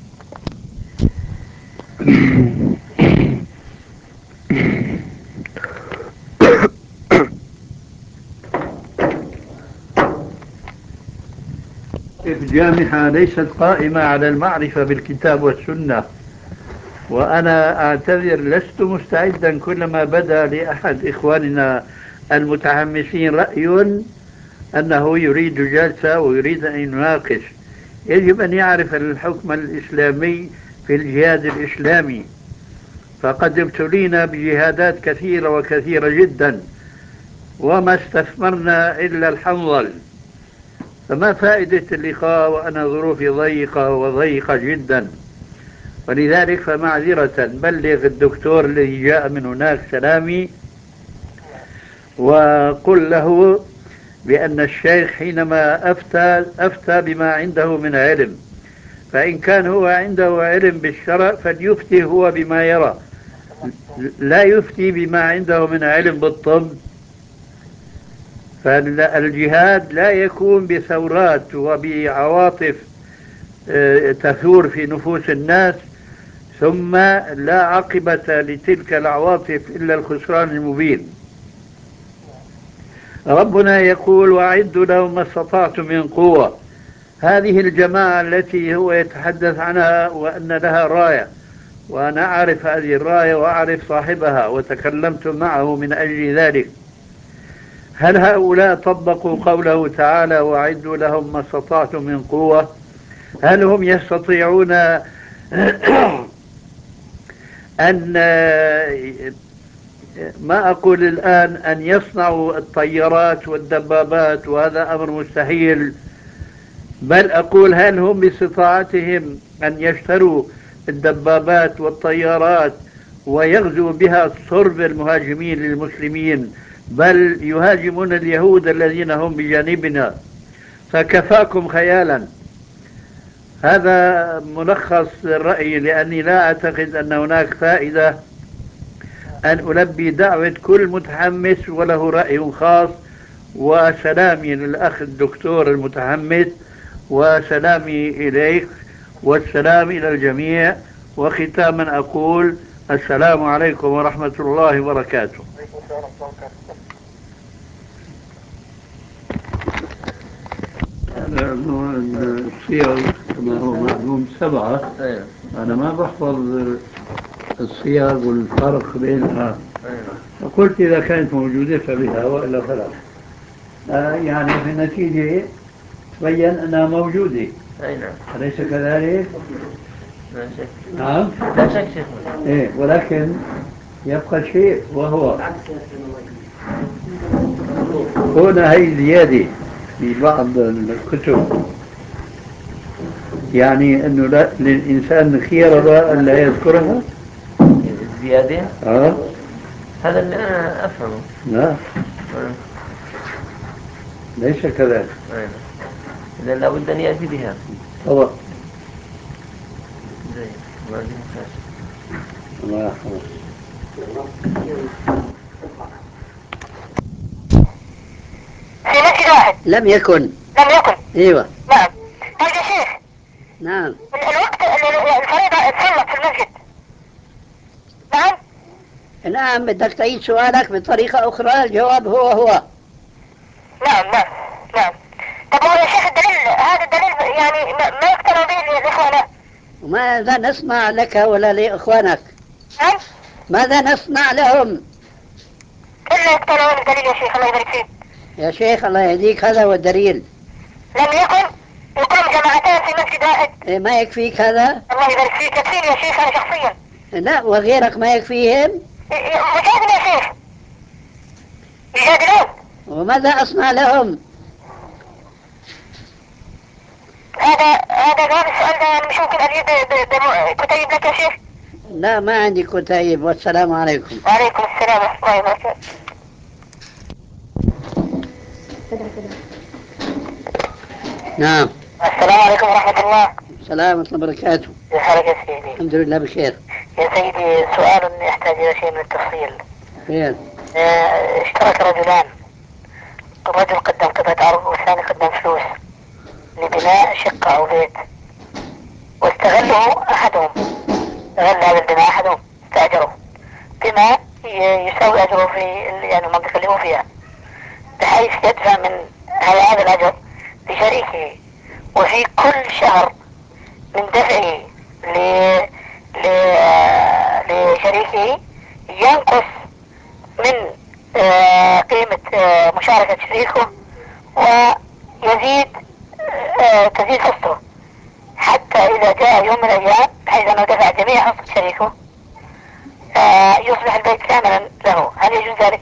الجامعة ليست قائمة على المعرفة بالكتاب والسنة، وأنا أعتذر لست مستعدا كلما بدا لأحد إخواننا المتحمسين رأي أنه يريد جلسة ويريد أن يناقش. يجب أن يعرف الحكم الإسلامي في الجهاد الإسلامي، فقد ابتلينا بجهادات كثيرة وكثيرة جدا وما استثمرنا إلا الحنظل، فما فائدة اللقاء وأنا ظروفي ضيقة وضيقة جدا. ولذلك فمعذرة بلغ الدكتور الذي جاء من هناك سلامي، وقل له بأن الشيخ حينما أفتى أفتى بما عنده من علم، فإن كان هو عنده علم بالشرع فليفتي هو بما يرى، لا يفتي بما عنده من علم بالطب. فالجهاد لا يكون بثورات وبعواطف تثور في نفوس الناس ثم لا عاقبة لتلك العواطف إلا الخسران المبين. ربنا يقول وأعدوا لهم ما استطعتم من قوة. هذه الجماعة التي هو يتحدث عنها وأن لها راية، وأنا أعرف هذه الراية وأعرف صاحبها وتكلمت معه من أجل ذلك، هل هؤلاء طبقوا قوله تعالى وأعدوا لهم ما استطعتم من قوة؟ هل هم يستطيعون أن ما أقول الآن أن يصنعوا الطيارات والدبابات، وهذا أمر مستحيل، بل أقول هل هم باستطاعتهم أن يشتروا الدبابات والطيارات ويغزوا بها صرب المهاجمين للمسلمين، بل يهاجمون اليهود الذين هم بجانبنا؟ فكفاكم خيالا. هذا ملخص الرأي، لأني لا أعتقد أن هناك فائدة أن ألبي دعوة كل متحمس وله رأي خاص. وسلامي للأخ الدكتور المتحمس، وسلامي إليك، والسلام إلى الجميع. وختاما أقول السلام عليكم ورحمة الله وبركاته. الصيغ كما هو معلوم سبعة، أنا ما بحفظ الصيغ والفرق بينها، فقلت إذا كانت موجودة فبها وإلا فلا. آه يعني في النتيجة تبين أنها موجودة. أي نعم. أليس كذلك؟ لا شك. نعم. لا شك شيخ. إيه، ولكن يبقى شيء وهو هنا هي زيادة في بعض الكتب، يعني أنه لا للإنسان خيرة أن لا يذكرها. زيادة؟ آه. هذا اللي أنا أفهمه. لا. آه. ليس كذلك. أيوة. إذا لابد أن يأتي بها. طبعا. زين. ما في مشكلة. الله يحفظك. في مسجد واحد. لم يكن. لم يكن. ايوه. نعم. طيب يا شيخ. نعم. الوقت الفريضة تصلت في المسجد. نعم. نعم، بدك تعيد سؤالك بطريقة أخرى، الجواب هو هو. نعم نعم نعم. طب هو يا شيخ الدليل، هذا الدليل يعني ما يقتنع به الإخوان. وماذا نصنع لك ولا لإخوانك؟ نعم. ماذا نصنع لهم؟ إلا يقتنعون الدليل يا شيخ، الله يبارك فيك. يا شيخ الله يهديك، هذا هو الدليل. لم يكن يقام جماعتين في مسجد واحد. إيه، ما يكفيك هذا؟ الله يبارك فيك، يكفيني يا شيخ أنا شخصيا. لا، وغيرك ما يكفيهم؟ مجادل يا شيخ، يجادلون. وماذا أصنع لهم؟ هذا هذا جواب السؤال ده يعني مش ممكن أجيب كتيب لك يا شيخ؟ لا، ما عندي كتيب. والسلام عليكم. وعليكم السلام ورحمة الله وبركاته. نعم. السلام عليكم ورحمة الله. السلام ورحمة الله وبركاته. كيف حالك يا سيدي؟ الحمد لله بخير. يا سيدي سؤال يحتاج إلى شيء من التفصيل. خير. اه اشترك رجلان، الرجل قدم قطعة أرض والثاني قدم فلوس لبناء شقة أو بيت، واستغله أحدهم، استغل هذا البناء أحدهم، استأجره بما يساوي أجره في يعني المنطقة اللي هو فيها، بحيث يدفع من هذا الأجر لشريكه، وفي كل شهر من دفعه لشريكه ينقص من قيمة مشاركة شريكه ويزيد آه، تزيد حصته حتى إذا جاء يوم من الأيام بحيث أنه دفع جميع حصة شريكه آه، يصبح البيت كاملا له. هل يجوز ذلك؟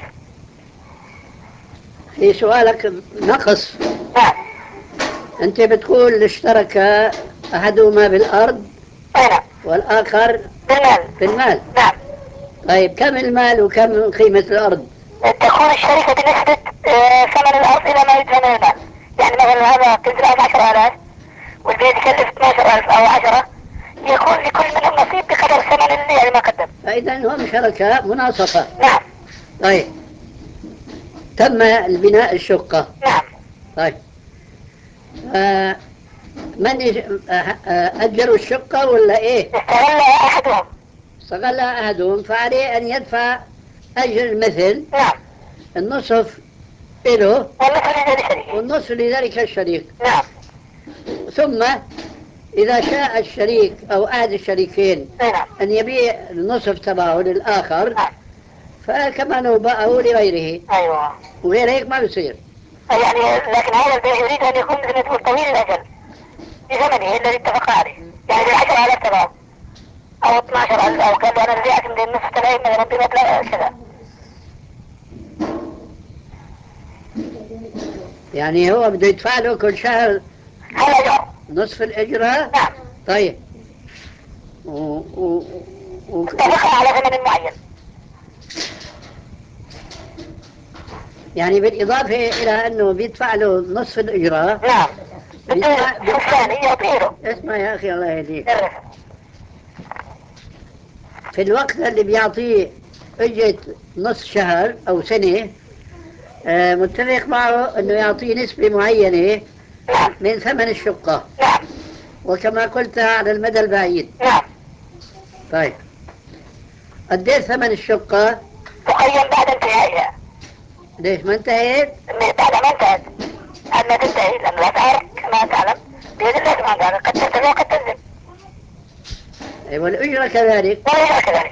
في سؤالك نقص. نعم. أنت بتقول اشترك أحدهما بالأرض أي نعم. والآخر بالمال. بالمال. نعم. طيب كم المال وكم قيمة الأرض؟ تكون الشركة بنسبة آه، ثمن الأرض إلى ما يدفع من المال. يعني مثلا هذا قيمة الأرض عشرة آلاف والبيت يكلف اثناشر ألف أو عشرة، يكون لكل منهم نصيب بقدر ثمن اللي يعني ما قدم. فإذا هم شركاء مناصفة. نعم. طيب تم البناء الشقة. نعم. طيب آه من يج- آه آه أجروا الشقة ولا إيه؟ استغلها أحدهم. استغلها أحدهم فعليه أن يدفع أجر المثل. نعم. النصف له والنصف لذلك الشريك. والنصف لذلك الشريك. نعم. ثم إذا شاء الشريك أو أحد الشريكين أي نعم. أن يبيع النصف تبعه للآخر نعم. فكما لو باعه لغيره، أيوة. وغير هيك ما بصير. يعني لكن هذا البيع يريد أن يكون مثل ما تقول طويل الأجل بزمنه الذي اتفق عليه، يعني بالعشرة آلاف تبعه أو اثناشر ألف أو قال له أنا ببيعك من النصف تبعي مثلا بمبلغ كذا. يعني هو بده يدفع له كل شهر هل أجر؟ نصف الإجرة. نعم. طيب و... و... و... اتفق على ثمن معين. يعني بالإضافة إلى أنه بيدفع له نصف الإجرة. نعم. بيدفع بدون فلان يعطيه. اسمع يا أخي الله يهديك، درس. في الوقت اللي بيعطيه اجت نص شهر أو سنة آه متفق معه أنه يعطيه نسبة معينة نعم. من ثمن الشقة. نعم. وكما قلت على المدى البعيد. نعم. طيب قديش ثمن الشقة؟ تقيم بعد انتهائها. ليش ما انتهيت؟ بعد ما انتهت. بعد ما تنتهي لأن الأسعار كما تعلم بيد الله سبحانه وتعالى قد تنتهي وقد تنزل. أي والأجرة كذلك. وغير كذلك.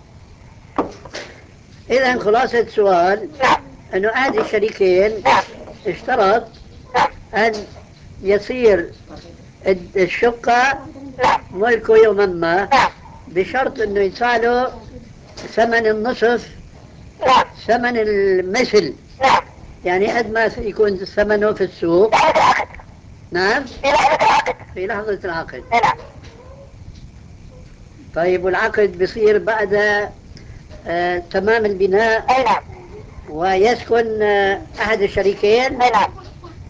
إذا خلاصة السؤال نعم. أنه أحد الشريكين نعم. اشترط نعم. أن يصير الشقة نعم. ملكه يوما ما نعم. بشرط أنه يدفع له ثمن النصف، نعم. ثمن المثل، نعم. يعني قد ما يكون ثمنه في السوق. لحظة العقد. نعم في لحظة العقد. في لحظة العقد. نعم. طيب والعقد بصير بعد آه تمام البناء أي نعم. ويسكن آه أحد الشريكين. أي نعم.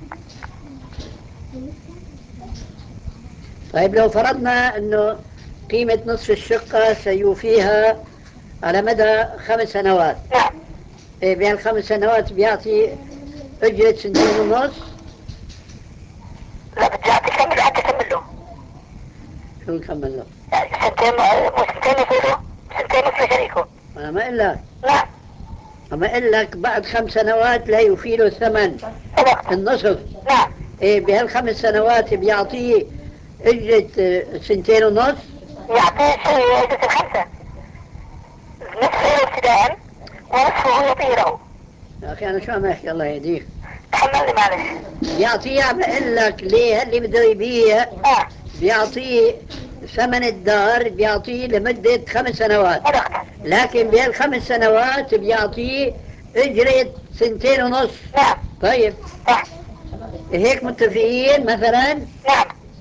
طيب لو فرضنا أنه قيمة نصف الشقة سيوفيها على مدى خمس سنوات. نعم. إيه بهالخمس سنوات بيعطي أجرة سنتين ونص. لا بدي تكمل حتى تكمل له. شو نكمل له؟ يعني سنتين مو سنتين يصيروا سنتين مثل شريكه. أنا ما أقول لك، نعم. أما أقول لك بعد خمس سنوات لا يوفي له الثمن الوقت. النصف. نعم. إيه بهالخمس سنوات بيعطيه أجرة آه، سنتين ونص. يعطيه شيء يجلس الخمسة نصفه ابتداء ونصفه يعطيه له. يا أخي أنا شو عم أحكي الله يهديك. تحملني معلش. بيعطيه عم أقول لك ليه اللي بده يبيع اه. بيعطيه ثمن الدار بيعطيه لمدة خمس سنوات، الوقت. لكن بهالخمس سنوات بيعطيه أجرة سنتين ونص. نعم. طيب صح. هيك متفقين مثلا نعم.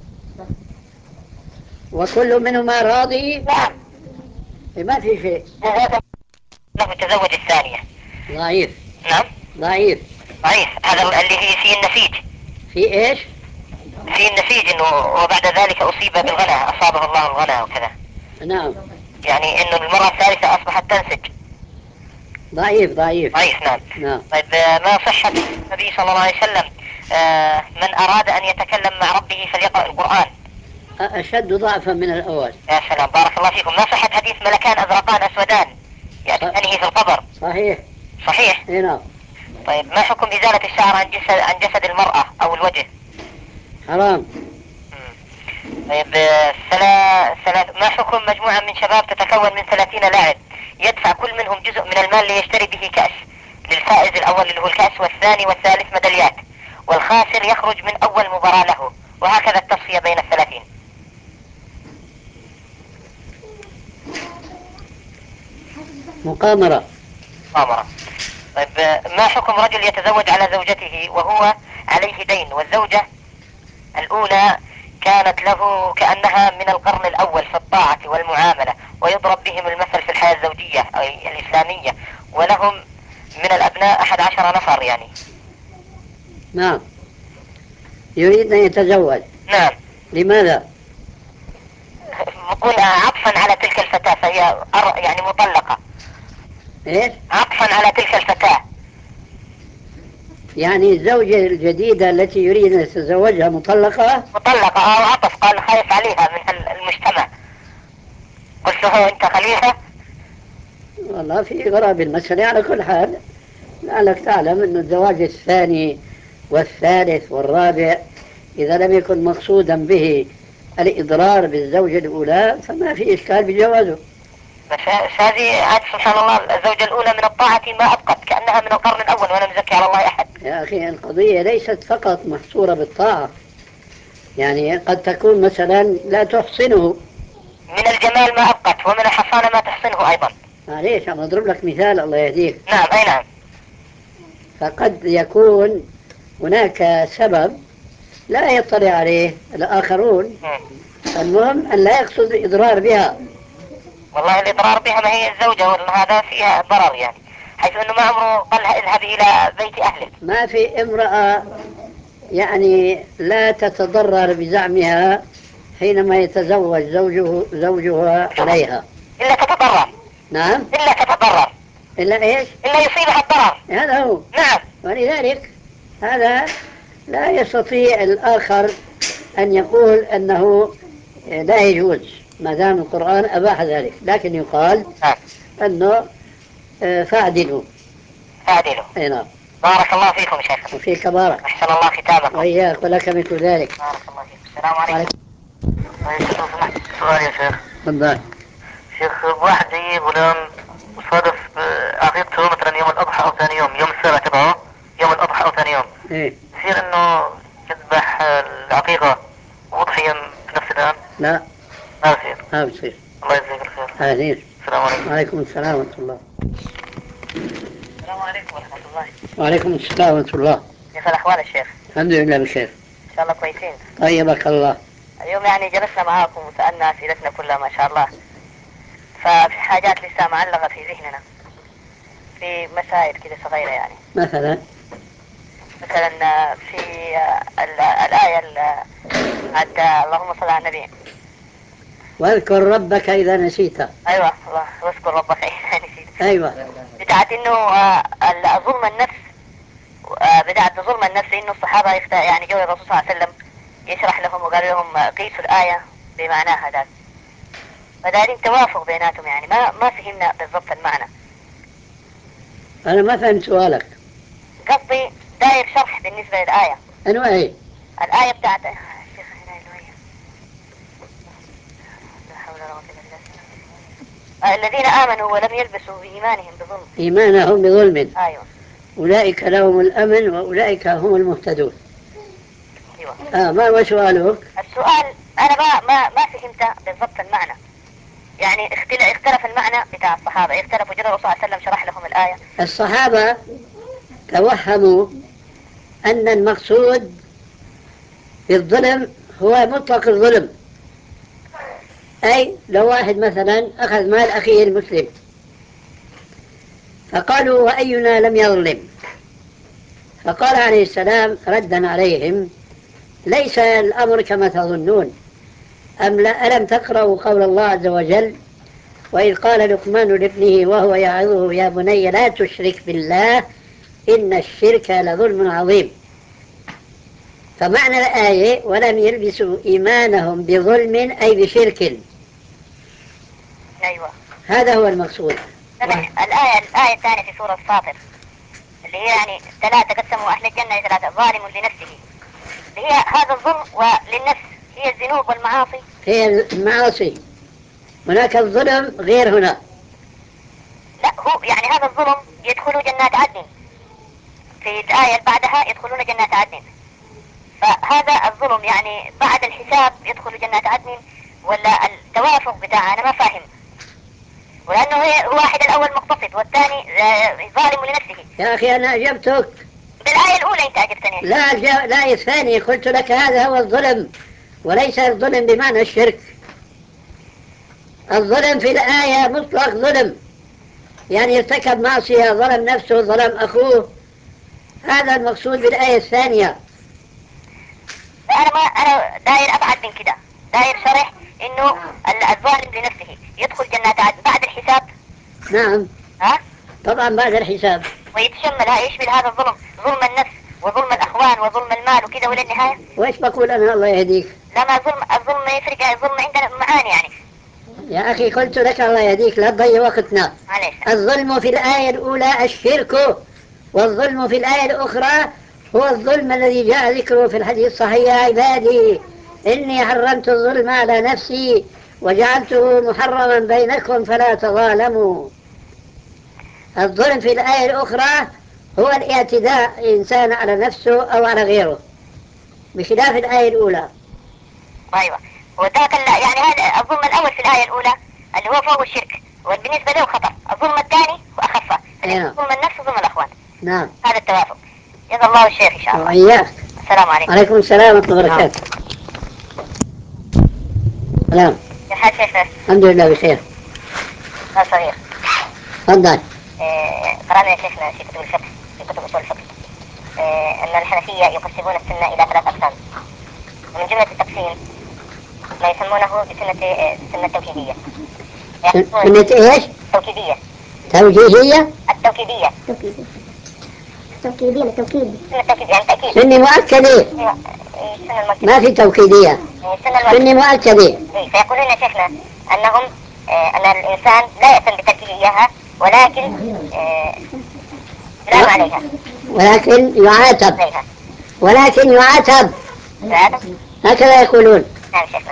وكل منهما راضي. نعم. ما في شيء. جزاك الله متزوج الثانية. ضعيف. نعم. ضعيف. ضعيف. هذا اللي فيه فيه النسيج. في ايش؟ فيه النسيج انه وبعد ذلك اصيب بالغنى، اصابه الله الغنى وكذا. نعم. يعني انه المرة الثالثة اصبحت تنسج. ضعيف. ضعيف. ضعيف. نعم. نعم. طيب ما صحة النبي صلى الله عليه وسلم آه من اراد ان يتكلم مع ربه فليقرأ القرآن. أشد ضعفا من الأول. يا سلام بارك الله فيكم. ما صحة حديث ملكان ازرقان اسودان يأتيانه في القبر؟ صحيح. صحيح. اي نعم. طيب ما حكم ازالة الشعر عن جسد عن جسد المرأة او الوجه؟ حرام. طيب ثلاث ثلاث ما حكم مجموعة من شباب تتكون من ثلاثين لاعب يدفع كل منهم جزء من المال ليشتري به كأس للفائز الأول اللي هو الكأس والثاني والثالث ميداليات، والخاسر يخرج من أول مباراة له، وهكذا التصفية بين الثلاثين. مقامرة. مقامرة. طيب ما حكم رجل يتزوج على زوجته وهو عليه دين، والزوجة الأولى كانت له كأنها من القرن الأول في الطاعة والمعاملة، ويضرب بهم المثل في الحياة الزوجية أي الإسلامية، ولهم من الأبناء أحد عشر نفر يعني. نعم، يريد أن يتزوج. نعم. لماذا؟ يقول عطفا على تلك الفتاة، فهي يعني مطلقة. إيش؟ عطفا على تلك الفتاة، يعني الزوجة الجديدة التي يريد أن يتزوجها مطلقة. مطلقة أو عطف، قال خايف عليها من المجتمع. قلت له أنت خليفة؟ والله في غراب المسألة. على كل حال لعلك تعلم أن الزواج الثاني والثالث والرابع إذا لم يكن مقصودا به الإضرار بالزوجة الأولى فما في إشكال بجوازه. بس هذه عاد سبحان الله، الزوجة الأولى من الطاعة ما أبقت، كأنها من القرن الأول، وأنا مزكي على الله أحد. يا أخي القضية ليست فقط محصورة بالطاعة، يعني قد تكون مثلا لا تحسنه. من الجمال ما أبقت، ومن الحصانة ما تحسنه أيضا. معليش أنا أضرب لك مثال الله يهديك. نعم أي نعم. فقد يكون هناك سبب لا يطلع عليه الآخرون. مم. المهم أن لا يقصد الإضرار بها. والله الإضرار بها ما هي الزوجة، وهذا فيها ضرر يعني، حيث أنه ما عمره قال لها اذهبي إلى بيت أهلك. ما في امرأة يعني لا تتضرر بزعمها حينما يتزوج زوجه زوجها عليها. إلا تتضرر. نعم. إلا تتضرر. إلا إيش؟ إلا يصيبها الضرر. هذا هو. نعم. ولذلك هذا لا يستطيع الآخر أن يقول أنه لا يجوز ما دام القرآن أباح ذلك، لكن يقال نعم. أنه فاعدلوا. فاعدلوا. أي نعم. بارك الله فيكم شيخنا. وفيك بارك. أحسن الله ختامكم. وإياك ولك مثل ذلك. بارك الله فيكم. السلام عليكم. طيب لو سمحت سؤال يا شيخ. تفضل. شيخ واحد جاي غلام وصادف عقيقته مثلا يوم الأضحى أو ثاني يوم، يوم السابع تبعه يوم الأضحى أو ثاني يوم. إيه؟ يصير إنه يذبح العقيقة وأضحية في نفس الآن؟ لا ما بصير. ما بصير. الله يجزيك الخير. أهلين. السلام عليكم. وعليكم السلام ورحمة الله. السلام عليكم ورحمة الله. وعليكم السلام ورحمة الله. كيف الأحوال الشيخ؟ الحمد لله بخير. إن شاء الله كويسين. طيبك الله. اليوم يعني جلسنا معاكم وسألنا أسئلتنا كلها ما شاء الله، ففي حاجات لسه معلقة في ذهننا، في مسائل كده صغيرة يعني. مثلا مثلا في ال- الآية ال- حتى اللهم صل على النبي. واذكر ربك إذا نسيت. أيوة الله، واذكر ربك إذا نسيت. أيوة. بتاعت إنه آه، ال- ظلم النفس، آه، بتاعت ظلم النفس إنه الصحابة يخت... يعني جو الرسول صلى الله عليه وسلم يشرح لهم وقال لهم آه، قيسوا الآية بمعناها ذات، فدارين توافق بيناتهم يعني، ما ما فهمنا بالضبط المعنى. أنا ما فهمت سؤالك. قصدي داير شرح بالنسبة للآية. أنواع إيه؟ الآية بتاعت الشيخ هنا الوية. لا حول ولا قوة إلا بالله. آه، الذين آمنوا ولم يلبسوا بإيمانهم بظلم. إيمانهم بظلم. أيوة. أولئك لهم الأمن وأولئك هم المهتدون. أيوة. آه ما هو سؤالك؟ السؤال أنا ما ما ما فهمت بالضبط المعنى، يعني اختلف اختلف المعنى بتاع الصحابة، اختلفوا جدا الرسول صلى الله عليه وسلم شرح لهم الآية. الصحابة توهموا أن المقصود بالظلم هو مطلق الظلم، أي لو واحد مثلا أخذ مال أخيه المسلم فقالوا وأينا لم يظلم، فقال عليه السلام ردا عليهم ليس الأمر كما تظنون. أم لا ألم تقرأوا قول الله عز وجل وإذ قال لقمان لابنه وهو يعظه يا بني لا تشرك بالله إن الشرك لظلم عظيم. فمعنى الآية ولم يلبسوا إيمانهم بظلم أي بشرك. أيوة. هذا هو المقصود. الآية الآية الثانية في سورة فاطر اللي هي يعني ثلاثة قسموا أهل الجنة ثلاثة، ظالم لنفسه اللي هي هذا الظلم، وللنفس هي الذنوب والمعاصي. هي المعاصي، هناك الظلم غير هنا. لا هو يعني هذا الظلم يدخلوا جنات عدن، في الآية اللي بعدها يدخلون جنات عدن. فهذا الظلم يعني بعد الحساب يدخل جنات عدن ولا التوافق بتاعه؟ أنا ما فاهم. ولأنه هو واحد الأول مقتصد والثاني ظالم لنفسه. يا أخي أنا أجبتك بالآية الأولى أنت أجبتني. لا الآية الثانية قلت لك هذا هو الظلم، وليس الظلم بمعنى الشرك. الظلم في الآية مطلق ظلم، يعني ارتكب معصية، ظلم نفسه، ظلم أخوه، هذا المقصود بالآية الثانية. أنا ما أنا داير أبعد من كده، داير شرح إنه الظالم لنفسه يدخل جنات عدن بعد الحساب. نعم. ها؟ طبعا بعد الحساب. ويتشمل يشمل هذا الظلم ظلم النفس وظلم الأخوان وظلم المال وكذا ولا النهاية. وإيش بقول أنا الله يهديك؟ لا ما ظلم، الظلم ما يفرق، الظلم عندنا معاني يعني. يا أخي قلت لك الله يهديك لا تضيع وقتنا. معليش. الظلم في الآية الأولى الشرك، والظلم في الآية الأخرى هو الظلم الذي جاء ذكره في الحديث الصحيح: يا عبادي إني حرمت الظلم على نفسي وجعلته محرما بينكم فلا تظالموا. الظلم في الآية الأخرى هو الاعتداء الإنسان على نفسه أو على غيره، بخلاف الآية الأولى. أيوة. وذاك يعني هذا الظلم الأول في الآية الأولى اللي هو فوق الشرك وبالنسبة له خطر. الظلم الثاني أخف، أيوة. ظلم النفس وظلم الأخوان. نعم. هذا التوافق. جزا الله الشيخ إن شاء الله. وإياك. السلام عليكم. عليكم السلام ورحمة الله وبركاته. سلام. كيف حال شيخنا؟ الحمد لله بخير. سؤال صغير. تفضل. إيه قرأنا يا شيخنا في كتب الفقه، في كتب أصول الفقه، إيه أن الحنفية يقسمون السنة إلى ثلاث أقسام، ومن جملة التقسيم ما يسمونه بسنة السنة التوكيدية. سنة إيش؟ توكيدية. توجيهية؟ التوكيدية. توكيدية. توكيدية للتوكيد. سنة التوكيد يعني تأكيد. سنة مؤكدة. إيه السنة المؤكدة. ما في توكيدية. إيه السنة المؤكدة. سنة مؤكدة. إيه فيقولون يا شيخنا أنهم إيه أن الإنسان لا يأثم بتركه إياها ولكن إيه يلام عليها. ولكن يعاتب. عليها. ولكن يعاتب. يعاتب. هكذا يقولون. نعم شيخنا.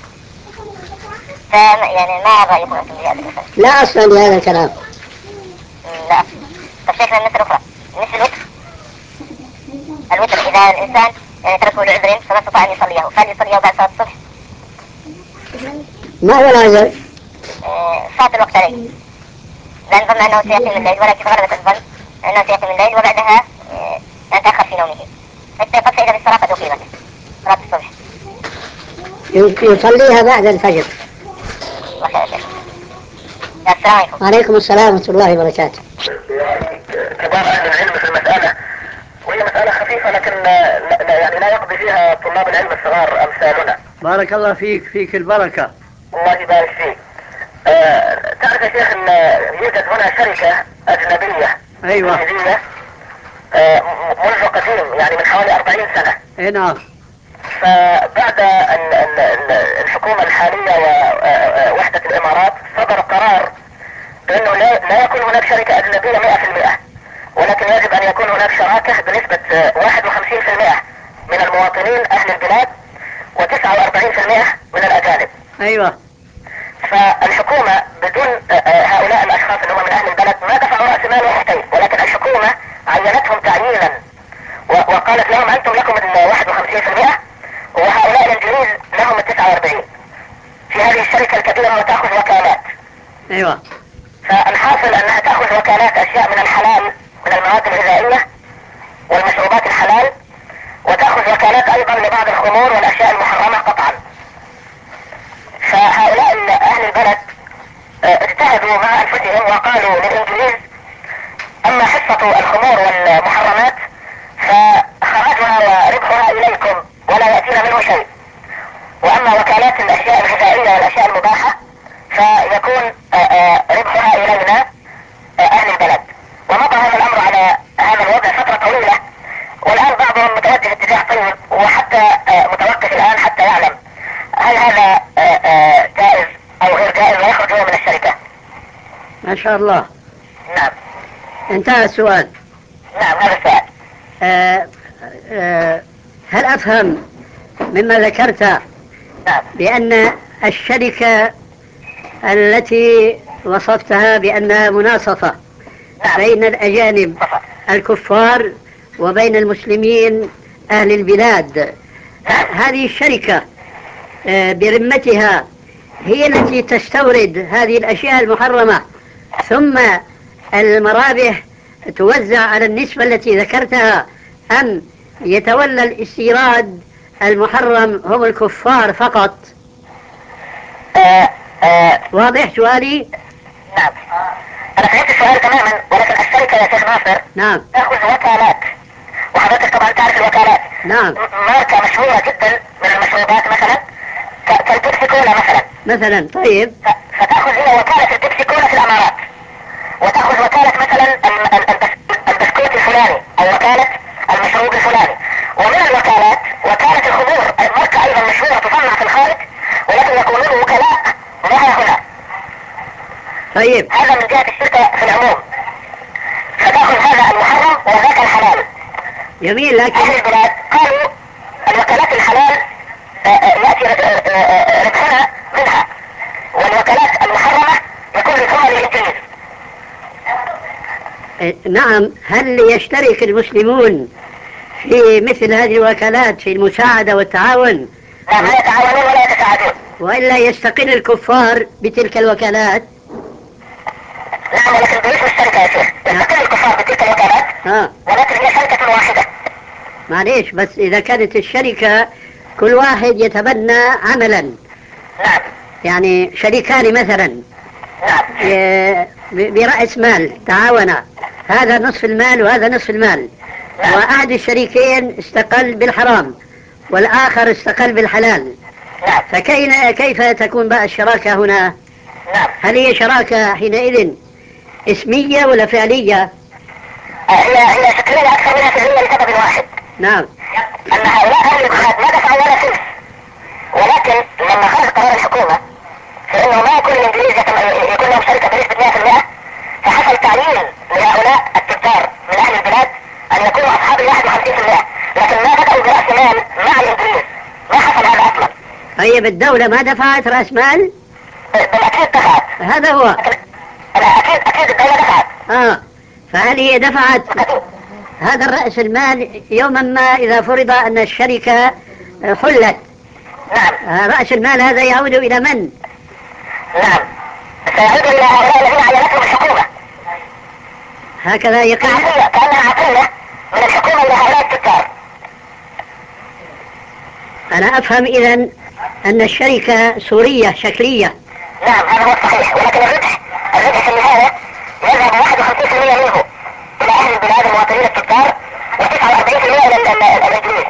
يعني ما رأيكم أنتم بهذا المثل؟ لا أصل لهذا الكلام. لا. طب شيخنا المثل أخرى مثل الوتر. الوتر إذا الإنسان يعني تركه لعذر فما استطاع أن يصليه فهل يصليه بعد صلاة الصبح؟ ما هو العذر؟ فات الوقت عليه، لأن ظن أنه سيقيم الليل ولكن غلبة الظن أنه سيقيم الليل وبعدها يتأخر في نومه فاستيقظ فإذا بالصلاة قد أقيمت صلاة الصبح. يصليها بعد الفجر. السلام عليكم. وعليكم السلام ورحمة الله وبركاته. كبار أهل العلم في المسألة، وهي مسألة خفيفة لكن لا لا يعني لا يقضي فيها طلاب العلم الصغار أمثالنا. بارك الله فيك، فيك البركة. الله يبارك فيك. آه تعرف يا شيخ ان يوجد هنا شركة أجنبية أيوة. إنجليزية آه منذ قديم يعني من حوالي أربعين سنة. اي نعم. فبعد ال ال ال الحكومة الحالية ووحدة الإمارات صدر قرار بأنه لا, لا يكون هناك شركة أجنبية مئة في المئة، ولكن يجب أن يكون هناك شراكة بنسبة واحد وخمسين بالمئة من المواطنين أهل البلاد وتسعة وأربعين بالمئة من الأجانب. أيوة. فالحكومة بدون هؤلاء الأشخاص اللي هم من أهل البلد ما دفعوا رأس مال وحدين، ولكن الحكومة عينتهم تعيينا وقالت لهم أنتم لكم ال واحد وخمسين بالمئة وهؤلاء الإنجليز لهم ال تسعة وأربعين في هذه الشركة الكبيرة وتأخذ وكالات. أيوة. فالحاصل أنها تأخذ وكالات أشياء من الحلال من المواد الغذائية والمشروبات الحلال، وتأخذ وكالات أيضا لبعض الخمور والأشياء المحرمة قطعا. فهؤلاء أهل البلد اجتهدوا مع أنفسهم وقالوا للإنجليز أما حصة الخمور والمحرمات فخراجها وربحها إليكم ولا يأتينا منه شيء، وأما وكالات الأشياء الغذائية والأشياء المباحة فيكون ربحها إلينا أهل البلد. ومضى هذا الأمر على هذا الوضع فترة طويلة، والآن بعضهم متوجه اتجاه طيب وحتى متوقف الآن حتى يعلم هل هذا جائز أو غير جائز ويخرج هو من الشركة. ما شاء الله. نعم. انتهى السؤال. نعم هذا السؤال. آه آه هل أفهم مما ذكرت نعم. بأن الشركة التي وصفتها بأنها مناصفة نعم. بين الأجانب الكفار وبين المسلمين أهل البلاد هذه الشركة آه، برمتها هي التي تستورد هذه الأشياء المحرمة، ثم المرابح توزع على النسبة التي ذكرتها، أم يتولى الاستيراد المحرم هم الكفار فقط؟ آه آه واضح سؤالي؟ نعم. أنا فهمت السؤال تماما، ولكن الشركة يا شيخ ناصر نعم تأخذ وكالات، وحضرتك طبعا تعرف الوكالات. نعم. ماركة مشهورة جدا من المشروبات مثلا كالبيبسي كولا مثلا مثلا. طيب. فتأخذ هي وكالة البيبسي كولا في الأمارات، وتأخذ وكالة مثلا البسكوت الفلاني أو وكالة المشروب الفلاني، ومن الوكالات وكالة الخمور الماركة أيضا مشهورة تصنع في الخارج، ولكن يكونون وكلاء لها هنا. طيب. هذا من جهة الشركة في العموم، فتأخذ هذا المحرم وذاك الحلال. جميل. لكن أهل البلاد قالوا الوكالات الحلال يأتي ربحنا منها، والوكالات المحرمة يكون ربحها للإنجليز. نعم. هل يشترك المسلمون في مثل هذه الوكالات في المساعدة والتعاون؟ لا، ما يتعاونون ولا يتساعدون. وإلا يستقل الكفار بتلك الوكالات؟ نعم، ولكن باسم الشركة يا شيخ يستقل الكفار بتلك الوكالات، آه. ولكن هي شركة واحدة. معليش، بس إذا كانت الشركة كل واحد يتبنى عملا، نعم. يعني شريكان مثلا نعم. ي- ب- برأس مال تعاونا، هذا نصف المال وهذا نصف المال، نعم. وأحد الشريكين استقل بالحرام والآخر استقل بالحلال، نعم. فكيف كيف تكون بقى الشراكة هنا؟ نعم. هل هي شراكة حينئذ اسمية ولا فعلية؟ هي هي شكلية أكثر منها فعلية لسبب واحد. نعم. أن هؤلاء أهل الجهاد ما دفعوا ولا فلس، ولكن لما خرج قرار الحكومة في أنه ما يكون الإنجليز يكون لهم شركة بنسبة مئة بالمئة، فحصل تعيين لهؤلاء التجار من أهل البلاد أن يكونوا أصحاب الواحد وخمسين بالمئة، لكن ما بدأوا برأس مال مع الإنجليز، ما حصل هذا أصلا. طيب الدولة ما دفعت رأس مال؟ بالأكيد دفعت. هذا هو. لا، أكيد أكيد الدولة دفعت. آه. فهل هي دفعت هذا الرأس المال يوما ما إذا فرض أن الشركة حلت؟ نعم. رأس المال هذا يعود إلى من؟ نعم، سيعود إلى هؤلاء الذين عينتهم الحكومة. هكذا يقع. عطية، كأنها عطية من الحكومة لهؤلاء التجار. أنا أفهم إذن أن الشركة سورية شكلية. نعم، هذا هو الصحيح، ولكن الربح الربح في النهاية يذهب واحد وخمسين بالمئة منه إلى أهل البلاد المواطنين التجار، وتسعة وأربعين بالمئة إلى الإنجليز.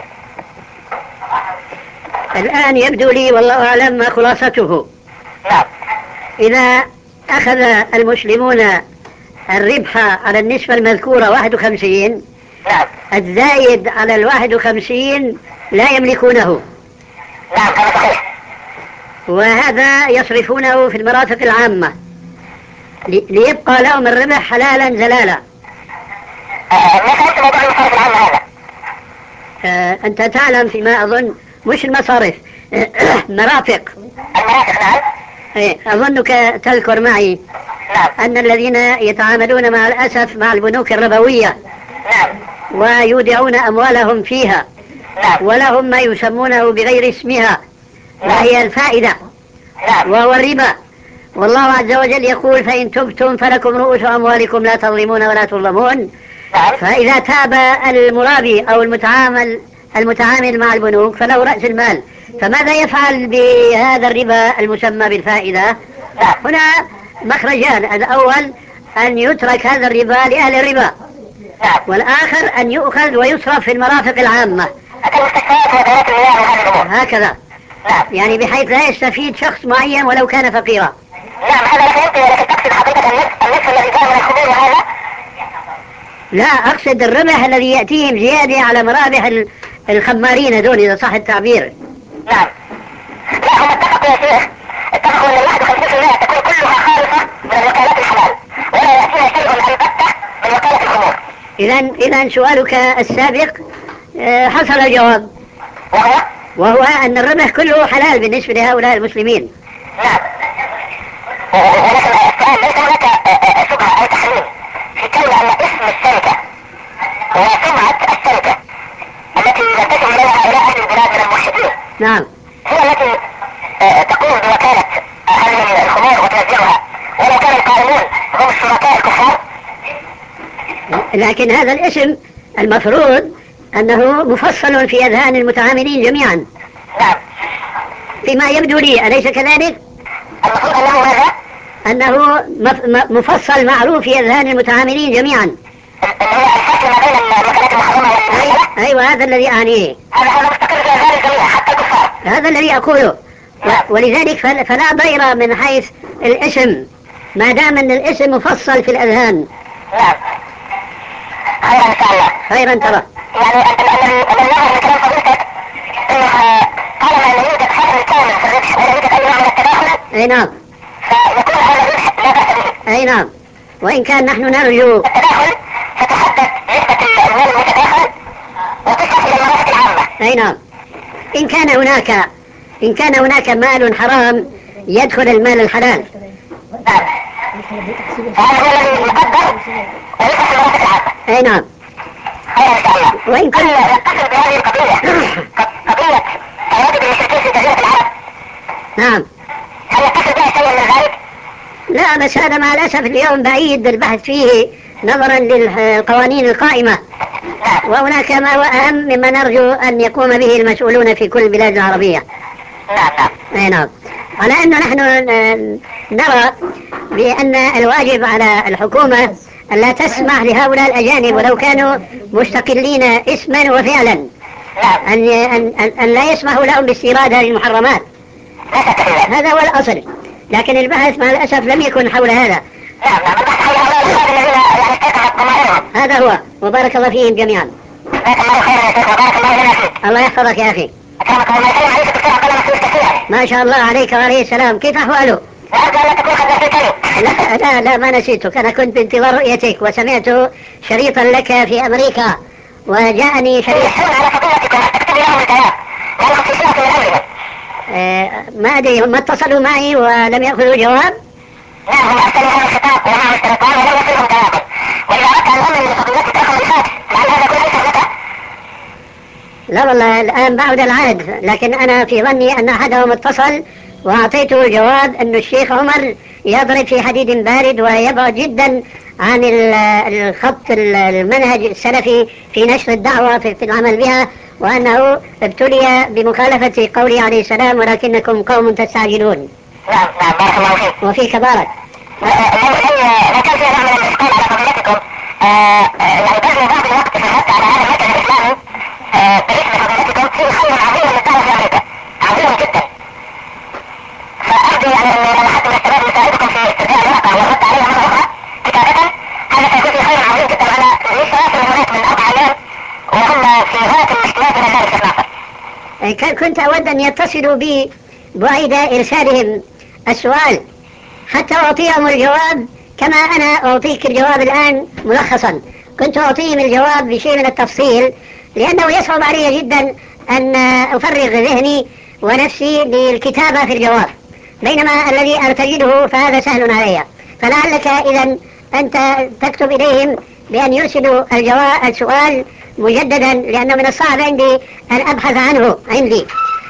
الآن يبدو لي والله أعلم ما خلاصته. نعم. إذا أخذ المسلمون الربح على النسبة المذكورة واحد وخمسين، نعم. الزايد على الواحد وخمسين لا يملكونه. نعم، هذا صحيح. وهذا يصرفونه في المرافق العامة ليبقى لهم الربح حلالا زلالا. آه، ما فهمت موضوع المصارف العامة هذا. آه، أنت تعلم فيما أظن مش المصارف مرافق. المرافق. نعم. إيه، أظنك تذكر معي نعم. أن الذين يتعاملون مع الأسف مع البنوك الربوية نعم. ويودعون أموالهم فيها، نعم. ولهم ما يسمونه بغير اسمها وهي الفائدة نعم. وهو الربا. والله عز وجل يقول فإن تبتم فلكم رؤوس أموالكم لا تظلمون ولا تظلمون. نعم. فإذا تاب المرابي أو المتعامل المتعامل مع البنوك فله رأس المال، فماذا يفعل بهذا الربا المسمى بالفائدة؟ هنا مخرجان: الأول أن يترك هذا الربا لأهل الربا، والآخر أن يؤخذ ويصرف في المرافق العامة هكذا، يعني بحيث لا يستفيد شخص معين ولو كان فقيرا. نعم، هذا لا فهمت، ولكن تقصد حضرتك النصف النصف الذي جاء من الخمور وهذا؟ لا، أقصد الربح الذي يأتيهم زيادة على مرابح الخمارين هذول إذا صح التعبير. نعم. لا، هم اتفقوا يا شيخ، اتفقوا ان الواحد وخمسين بالمئة تكون كلها خالصة من الوكالات الحلال، ولا يأتيها شيء البتة من وكالة الخمور. إذن إذن سؤالك السابق حصل الجواب، وهو وهو أن الربح كله حلال بالنسبة لهؤلاء المسلمين. نعم. ولكن السؤال ليس هناك شبهة أو تحليل في كون أن اسم الشركة وسمعة الشركة التي ينتسب إليها هؤلاء أهل البلاد من الموحدين نعم. هي التي آه، تقوم بوكالة آه، هذه الخمور وتوزعها، ولو كان القائمون هم الشركاء الكفار. لكن هذا الاسم المفروض أنه مفصل في أذهان المتعاملين جميعا. نعم. فيما يبدو لي أليس كذلك؟ المفروض أنه ماذا؟ أنه مفصل معروف في أذهان المتعاملين جميعا. اللي هو الفصل ما بين الوكالات المحرمة والمحللة. أيوة هذا الذي أعنيه. هذا هذا مستقر في أذهان الجميع حتى الكفار. هذا الذي أقوله. ولذلك فلا ضير من حيث الاسم ما دام أن الاسم مفصل في الأذهان. نعم. خيرا إن شاء الله. خيرا ترى. يعني الذي الذي يظهر من كلام فضيلتك انه طالما لا يوجد حل كامل في الربح ولا يوجد اي نوع من التداخل. اي نعم. فيكون هذا الربح لا باس به. اي نعم. وان كان نحن نرجو التداخل فتحدد نسبة المال المتداخل وتصل الى المرافق العامة. اي نعم. ان كان هناك ان كان هناك مال حرام يدخل المال الحلال. نعم. هذا هو الذي يقدر ويصل المرافق العامة. اي نعم. خير ان شاء الله. وإن كان يتصل بهذه القضية قضية تواجد المشركين في جزيرة العرب. نعم. هل يتصل بها شيء من ذلك؟ لا بس هذا مع الأسف اليوم بعيد البحث فيه نظرا للقوانين القائمة. وهناك ما هو أهم مما نرجو أن يقوم به المسؤولون في كل البلاد العربية. نعم نعم. أي نعم. على أنه نحن نرى بأن الواجب على الحكومة أن لا تسمح لهؤلاء الأجانب ولو كانوا مستقلين اسما وفعلا أن, أن, أن لا يسمحوا لهم باستيراد هذه المحرمات. هذا هو الأصل. لكن البحث مع الأسف لم يكن حول هذا. نعم نعم. البحث حول هؤلاء الذين يعني اتقعت ضمائرهم. هذا هو. وبارك الله فيهم جميعا. جزاك الله خيرا يا شيخ وبارك الله لنا فيك. الله يحفظك يا أخي. أكرمك الله. يسلم عليك دكتور عبد الله مسعود كثيرا. ما شاء الله عليك وعليه السلام. كيف أحواله؟ وأرجو أن لا تكون قد نسيتني. لا لا لا ما نسيتك. أنا كنت بانتظار رؤيتك وسمعت شريطا لك في أمريكا وجاءني شريط. يحسون على فضيلتكم أن تكتب لهم الكلام لأنهم في صلة من أمرهم. آه ما أدري هم اتصلوا معي ولم يأخذوا جواب. نعم هم أرسلوا هذا الخطاب ومعه الشريطان ولم يصلهم جوابا. وإذا أردت أن أؤمن لفضيلتك أخذ الفات لعل هذا يكون أيسر لك. لا والله الآن بعد العهد لكن أنا في ظني أن أحدهم اتصل وأعطيته الجواب أن الشيخ عمر يضرب في حديد بارد ويبعد جدا عن الخط المنهج السلفي في نشر الدعوة في العمل بها وأنه ابتلي بمخالفة قوله عليه السلام ولكنكم قوم تستعجلون. نعم نعم بارك الله فيك. وفيك بارك. لو كان في نوع من الإشكال على فضيلتكم يعني بذل بعض الوقت في الرد على هذا المركز الإسلامي باسم فضيلتكم في خير عظيم للدعوة في أمريكا عظيم جدا. فأرجو يعني أن لما حد من الشباب يساعدكم في استرجاع الواقع والرد عليه مرة أخرى كتابة هذا سيكون في خير عظيم جدا على مئات من هناك من أربع أيام وهم في غاية المشكلات من ذلك شيخ ناصر. كنت أود أن يتصلوا بي بعيد إرسالهم السؤال حتى أعطيهم الجواب كما أنا أعطيك الجواب الآن ملخصا. كنت أعطيهم الجواب بشيء من التفصيل لأنه يصعب علي جدا أن أفرغ ذهني ونفسي للكتابة في الجواب بينما الذي أرتجله فهذا سهل علي. فلعلك إذا أنت تكتب إليهم بأن يرسلوا الجواب السؤال مجددا لأنه من الصعب عندي أن أبحث عنه عندي.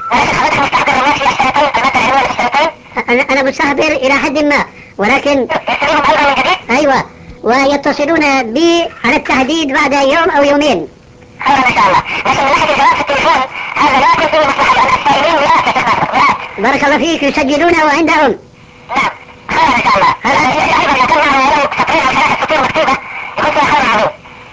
أنا أنا مستحضر إلى حد ما ولكن أيوة ويتصلون بي على التحديد بعد يوم أو يومين. خير إن شاء الله. لكن من ناحية الجواب في التليفون هذا لا يكون فيه مصلحة لأن السائلين ولاة يا شيخ. بارك الله فيك يسجلونه عندهم. نعم خير إن شاء الله. هذا أيضا يكون معه ولو تقرير أو ثلاثة سطور مكتوبة يكون فيها خير عظيم.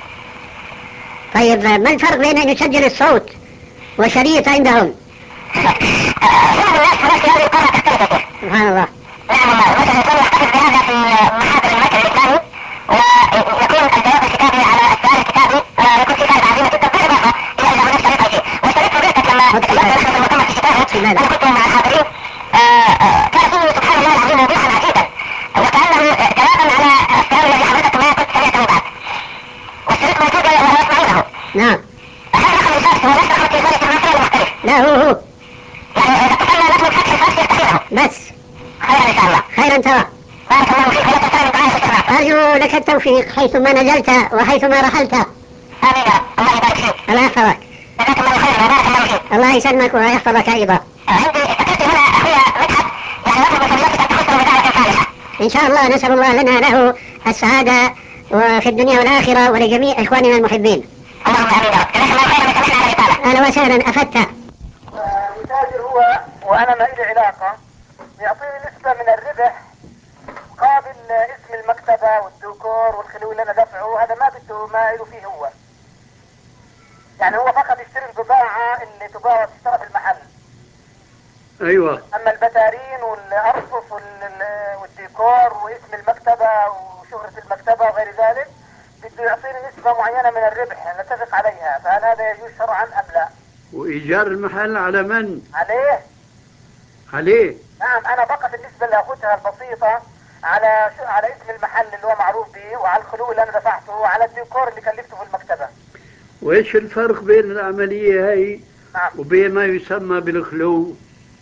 طيب ما الفرق بين أن يسجل الصوت وشريط عندهم؟ بعض الناس هناك في هذه القارة تختلف يا شيخ. سبحان الله. نعم والله مثلا يكون يحتفظ بهذا في محاضر المركز الإسلامي ويكون الجواب الكتابي على السؤال الكتابي ويكون في فائدة عظيمة جدا بالإضافة إلى إذا هناك شريط أو شيء. والشريط فضيلتك لما تكلمت نحن في المؤتمر في شيكاغو أنا كنت مع الحاضرين كان فيه سبحان الله العظيم وضوحا عجيبا وكأنه جوابا على السؤال الذي حضرتك ما كنت سمعته بعد. والشريط موجود وهو يسمعونه. نعم. هل رقم الفاكس هو نفس رقم التليفون التليفون ولا مختلف؟ لا هو هو. يعني إذا اتصلنا نطلب فتح الفاكس يستخدمه. بس. خير إن شاء الله. خيرا ترى. بارك الله فيك ولا تنسى من دعائك يا شيخ. أرجو لك التوفيق حيثما نزلت وحيثما رحلت. آمين. الله يبارك فيك. الله يحفظك. جزاك الله خيرا وبارك الله فيك. الله يسلمك ويحفظك أيضا. عندي افتكرت هنا أخويا مدحت يعني يطلب من فضيلتك أن تخص بدعوة صالحة. إن شاء الله نسأل الله لنا له السعادة وفي الدنيا والآخرة ولجميع إخواننا المحبين. اللهم آمين يا رب. جزاك الله خيرا وسمحنا على الإطالة. أهلا وسهلا أفدت. متاجر هو وأنا ما إلي علاقة يعطيني نسبة من الربح قابل اسم المكتبة والديكور والخلو اللي أنا دفعه، هذا ما بده ما له فيه هو. يعني هو فقط يشتري البضاعة اللي تباع تشترى في المحل. أيوة. أما البتارين والأرفف والديكور واسم المكتبة وشهرة المكتبة وغير ذلك بده يعطيني نسبة معينة من الربح نتفق عليها، فهل هذا يجوز شرعا أم لا؟ وإيجار المحل على من؟ عليه. عليه. نعم أنا فقط النسبة اللي أخذها البسيطة على شو على اسم المحل اللي هو معروف به وعلى الخلو اللي أنا دفعته وعلى الديكور اللي كلفته في المكتبة. وإيش الفرق بين العملية هاي نعم. وبين ما يسمى بالخلو؟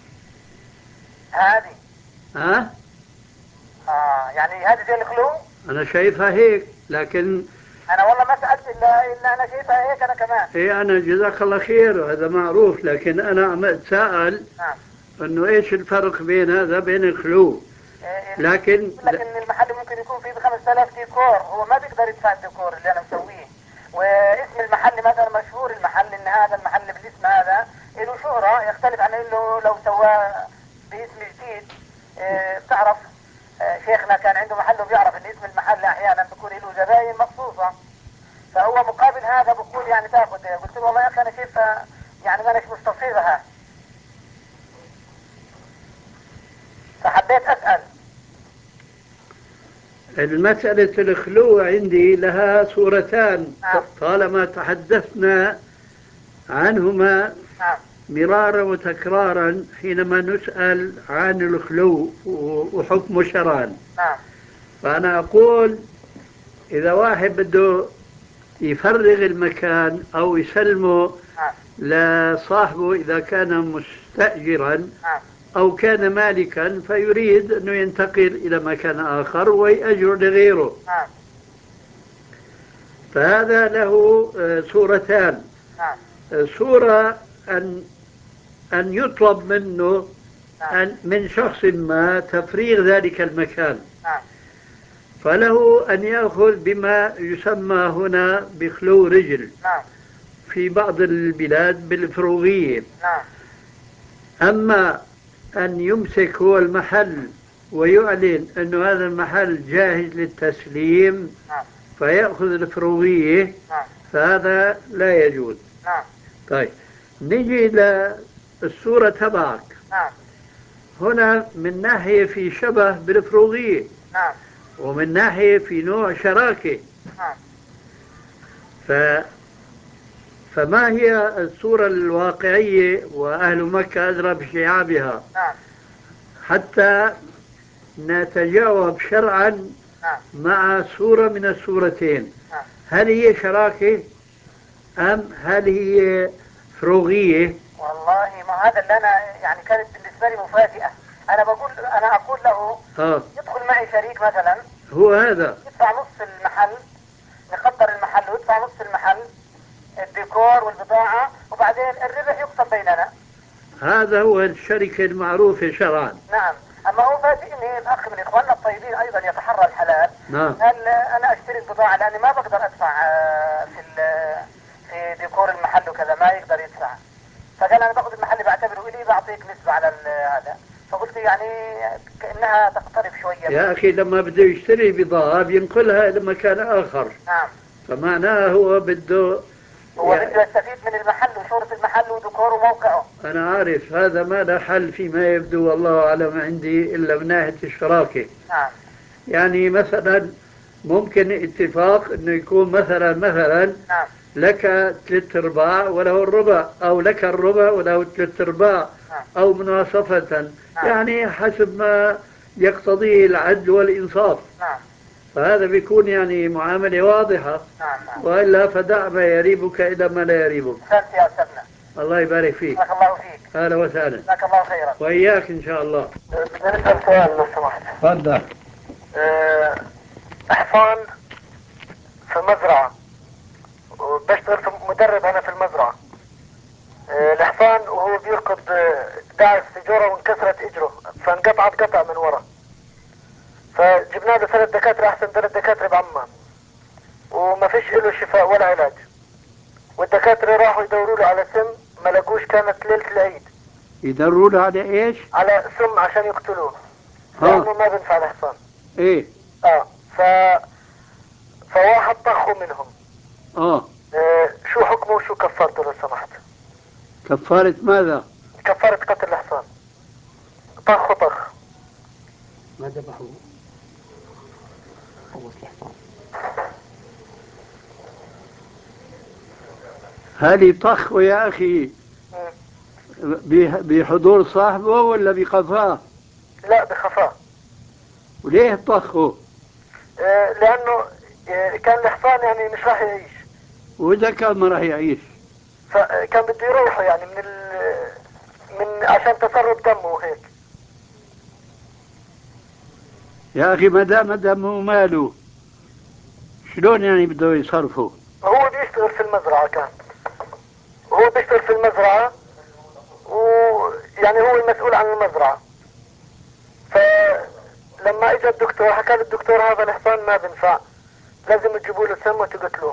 هذه. ها؟ آه يعني هذه زي الخلو؟ أنا شايفها هيك، لكن أنا والله ما سألت إلا إلا أنا شايفها هيك أنا كمان. إيه أنا جزاك الله خير هذا معروف، لكن أنا عم أتساءل نعم. إنه إيش الفرق بين هذا بين الخلو؟ إيه لكن لكن المحل ممكن يكون فيه بخمسة آلاف ديكور، هو ما بيقدر يدفع الديكور اللي أنا مسويه، واسم المحل مثلا مشهور المحل إن هذا المحل بالاسم هذا له شهرة يختلف عن إنه لو سواه باسم جديد. إيه بتعرف إيه شيخنا كان عنده محل وبيعرف إن اسم المحل أحيانا بيكون له زباين مخصوصة، فهو مقابل هذا بقول يعني تاخذ. قلت له والله يا أخي أنا شايفها يعني ما أناش مستصيغها، فحبيت أسأل. المسألة الخلو عندي لها صورتان. نعم. طالما تحدثنا عنهما نعم. مرارا وتكرارا حينما نسأل عن الخلو وحكم شرعا. نعم. فأنا أقول إذا واحد بده يفرغ المكان أو يسلمه نعم. لصاحبه إذا كان مستأجرا نعم. أو كان مالكا فيريد أنه ينتقل إلى مكان آخر ويأجر لغيره، نعم. فهذا له صورتان. نعم. صورة أن أن يطلب منه نعم. أن من شخص ما تفريغ ذلك المكان، نعم. فله أن يأخذ بما يسمى هنا بخلو رجل، نعم. في بعض البلاد بالفروغية. نعم. أما أن يمسك هو المحل ويعلن أن هذا المحل جاهز للتسليم نعم. فيأخذ الفروغية، نعم. فهذا لا يجوز. نعم. طيب نجي إلى الصورة تبعك. نعم. هنا من ناحية في شبه بالفروغية، نعم. ومن ناحية في نوع شراكة. نعم. ف فما هي الصورة الواقعية وأهل مكة أدرى بشعابها نعم. حتى نتجاوب شرعا نعم. مع صورة من الصورتين؟ نعم. هل هي شراكة أم هل هي فروغية؟ والله ما هذا اللي أنا يعني كانت بالنسبة لي مفاجئة. أنا بقول أنا أقول له آه. يدخل معي شريك مثلا، هو هذا يدفع نص المحل، نقدر المحل ويدفع نص المحل الديكور والبضاعة، وبعدين الربح يقسم بيننا. هذا هو الشركة المعروفة شرعا. نعم. أما هو فاجئني الأخ من إخواننا الطيبين أيضا يتحرى الحلال. نعم. قال أنا أشتري البضاعة لأني ما بقدر أدفع في في ديكور المحل وكذا، ما يقدر يدفع، فقال أنا باخذ المحل بعتبره إلي بعطيك نسبة على هذا. فقلت يعني كأنها تقترب شوية. يا أخي لما بده يشتري بضاعة بينقلها إلى مكان آخر. نعم. فمعناه هو بده هو يعني بده يستفيد من المحل وشهرة المحل وديكوره وموقعه. أنا عارف هذا ما له حل فيما يبدو والله أعلم عندي إلا من ناحية الشراكة. نعم. يعني مثلا ممكن اتفاق أنه يكون مثلا مثلا نعم. لك ثلاث أرباع وله الربع، أو لك الربع وله ثلاث أرباع، نعم. أو مناصفة. نعم. يعني حسب ما يقتضيه العدل والإنصاف. نعم. فهذا بيكون يعني معاملة واضحة. نعم. نعم. وإلا فدع ما يريبك إلى ما لا يريبك. أحسنت يا أستاذنا. الله يبارك فيك. بارك الله فيك. أهلا وسهلا. جزاك الله خيرا. وإياك إن شاء الله. بدي أسأل سؤال لو سمحت. تفضل. أه حصان في مزرعة وبشتغل في مدرب أنا في المزرعة. أه الحصان وهو بيركض داعس سجورة وانكسرت اجره فانقطعت قطع من ورا، فجبنا له ثلاث دكاترة احسن ثلاث دكاترة بعمان وما فيش له شفاء ولا علاج، والدكاترة راحوا يدوروا له على سم ما لقوش، كانت ليلة العيد. يدوروا له على ايش؟ على سم عشان يقتلوه لانه ما بينفع الحصان. ايه اه ف فواحد طخوا منهم. اه, آه شو حكمه وشو كفارته لو سمحت؟ كفارة ماذا؟ كفارة قتل الحصان، طخ وطخ. ما ذبحوه فوز الحصان. هل يطخوا يا أخي بحضور صاحبه ولا بقفاه؟ لا بخفاء. وليه طخوا؟ آه لأنه آه كان الحصان يعني مش راح يعيش. وإذا كان ما راح يعيش؟ فكان بده يروحوا يعني من ال من عشان تسرب دمه وهيك. يا أخي ما دام دمه ماله شلون يعني بده يصرفه؟ هو بيشتغل في المزرعة، كان هو بيشتغل في المزرعة ويعني هو المسؤول عن المزرعة. فلما اجى الدكتور حكى للدكتور هذا الحصان ما بنفع، لازم تجيبوا له سم وتقتلوه.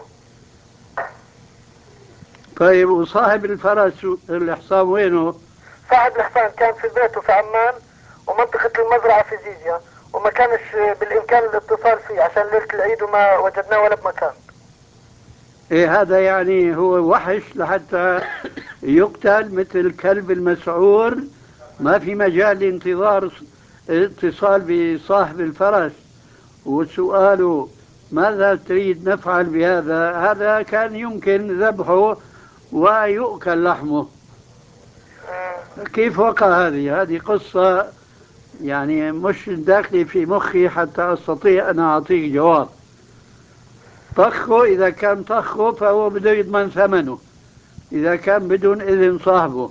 طيب وصاحب الفرس الحصان وينه؟ صاحب الحصان كان في بيته في عمان ومنطقة المزرعة في زيزيا، وما كانش بالإمكان الاتصال فيه عشان ليلة العيد وما وجدناه ولا بمكان. إيه هذا يعني هو وحش لحتى يقتل مثل الكلب المسعور؟ ما في مجال لانتظار اتصال بصاحب الفرس وسؤاله ماذا تريد نفعل بهذا؟ هذا كان يمكن ذبحه ويؤكل لحمه. كيف وقع هذه؟ هذه قصة يعني مش داخلي في مخي حتى أستطيع أن أعطيك جواب. طخه إذا كان طخه فهو بده يضمن ثمنه، إذا كان بدون إذن صاحبه.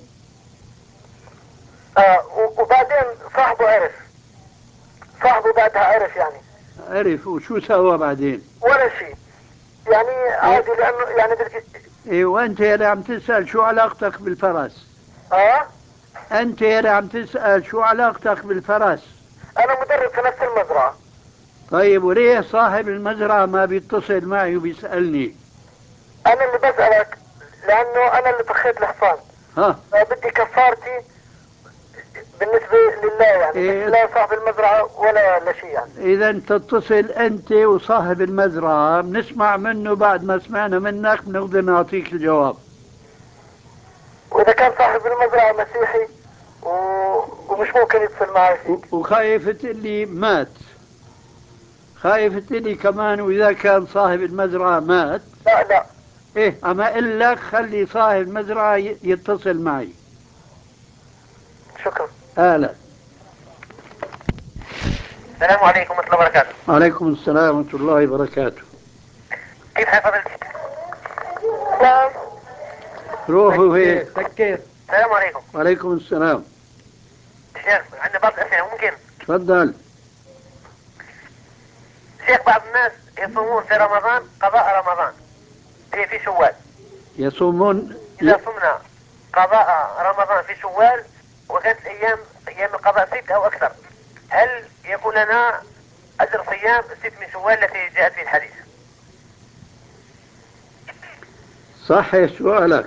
آه وبعدين صاحبه عرف، صاحبه بعدها عرف يعني. عرف وشو سوى بعدين؟ ولا شيء يعني عادي لأنه يعني بدك. إيه وأنت يا عم تسأل شو علاقتك بالفرس؟ اه أنت يا عم تسأل شو علاقتك بالفرس؟ أنا مدرب في نفس المزرعة. طيب وليه صاحب المزرعة ما بيتصل معي وبيسألني؟ أنا اللي بسألك لأنه أنا اللي طخيت الحصان. ها بدي كفارتي بالنسبة لله يعني. إيه؟ لا صاحب المزرعة ولا لا شيء يعني. إذا تتصل أنت وصاحب المزرعة بنسمع منه، بعد ما سمعنا منك بنقدر نعطيك الجواب. وإذا كان صاحب المزرعة مسيحي و... ومش ممكن يتصل معي فيك. وخايف تقلي مات، خايف تقلي كمان وإذا كان صاحب المزرعة مات. لا لا إيه أما أقول لك خلي صاحب المزرعة يتصل معي. شكرا. أهلا. السلام عليكم ورحمة الله وبركاته. وعليكم السلام ورحمة الله وبركاته. كيف حال فضيلتك؟ نعم. روحوا هيك. سكر. السلام عليكم. وعليكم السلام. شيخ عندنا بعض الأسئلة ممكن؟ تفضل. شيخ بعض الناس يصومون في رمضان قضاء رمضان في في شوال. يصومون إذا صمنا قضاء رمضان في شوال وكانت الأيام أيام القضاء ست أو أكثر، هل يكون لنا أجر صيام ست من شوال التي جاءت في الحديث؟ صحح سؤالك،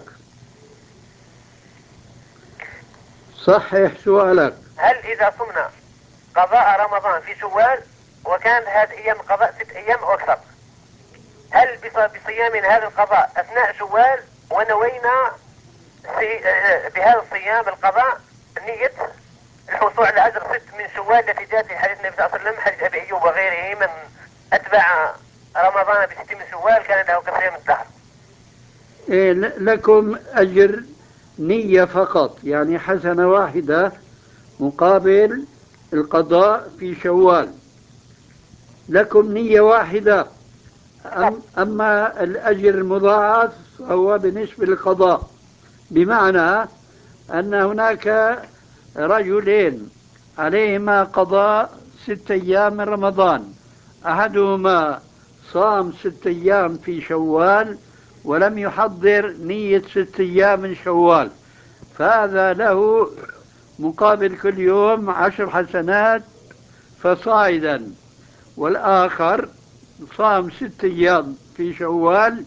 صحح سؤالك. هل إذا صمنا قضاء رمضان في شوال وكان هذه أيام القضاء ست أيام أو أكثر، هل بصيامنا هذا القضاء أثناء شوال ونوينا بهذا الصيام القضاء نية الحصول على أجر ست من شوال التي جاءت في حديث النبي صلى الله عليه وسلم، حديث أبي أيوب وغيره من أتبع رمضان بست من شوال كان له كصيام الدهر؟ إيه لكم أجر نية فقط، يعني حسنة واحدة مقابل القضاء في شوال، لكم نية واحدة. أم أما الأجر المضاعف هو بالنسبة للقضاء، بمعنى أن هناك رجلين عليهما قضاء ست أيام من رمضان، أحدهما صام ست أيام في شوال ولم يحضر نية ست أيام من شوال، فهذا له مقابل كل يوم عشر حسنات فصاعدا. والآخر صام ست أيام في شوال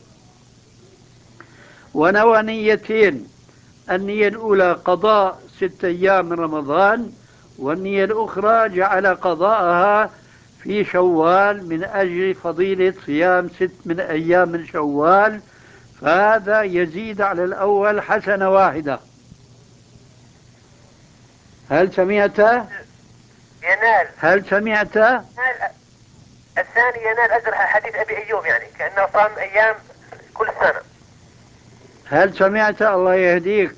ونوى نيتين، النية الأولى قضاء ست أيام من رمضان، والنية الأخرى جعل قضاءها في شوال من أجل فضيلة صيام ست من أيام من شوال، فهذا يزيد على الأول حسنة واحدة. هل سمعت؟ ينال هل سمعت؟ ينال الثاني ينال أجر حديث أبي أيوب، يعني كأنه صام أيام كل سنة. هل سمعت؟ الله يهديك.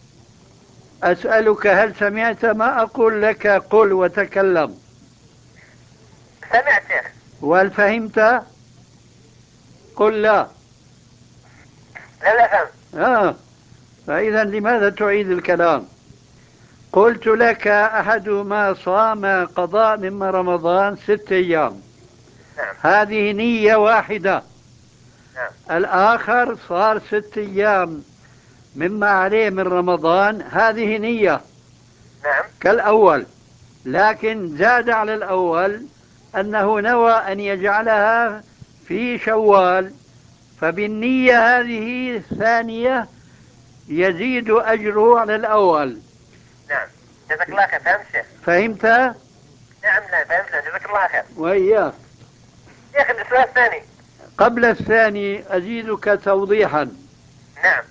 أسألك هل سمعت ما أقول لك؟ قل وتكلم. سمعت شيخ. وهل فهمت؟ قل لا. لا لا فهم. آه. فإذا لماذا تعيد الكلام؟ قلت لك أحدهما صام قضاء من رمضان ست أيام، نعم. هذه نية واحدة. نعم. الآخر صار ست أيام مما عليه من رمضان، هذه نية. نعم. كالأول، لكن زاد على الأول أنه نوى أن يجعلها في شوال، فبالنية هذه الثانية يزيد أجره على الأول. نعم. جزاك الله خير. فهمت شيخ؟ فهمت؟ نعم لا فهمت. جزاك الله خير. وإياك. شيخ السؤال الثاني. قبل الثاني أزيدك توضيحا. نعم.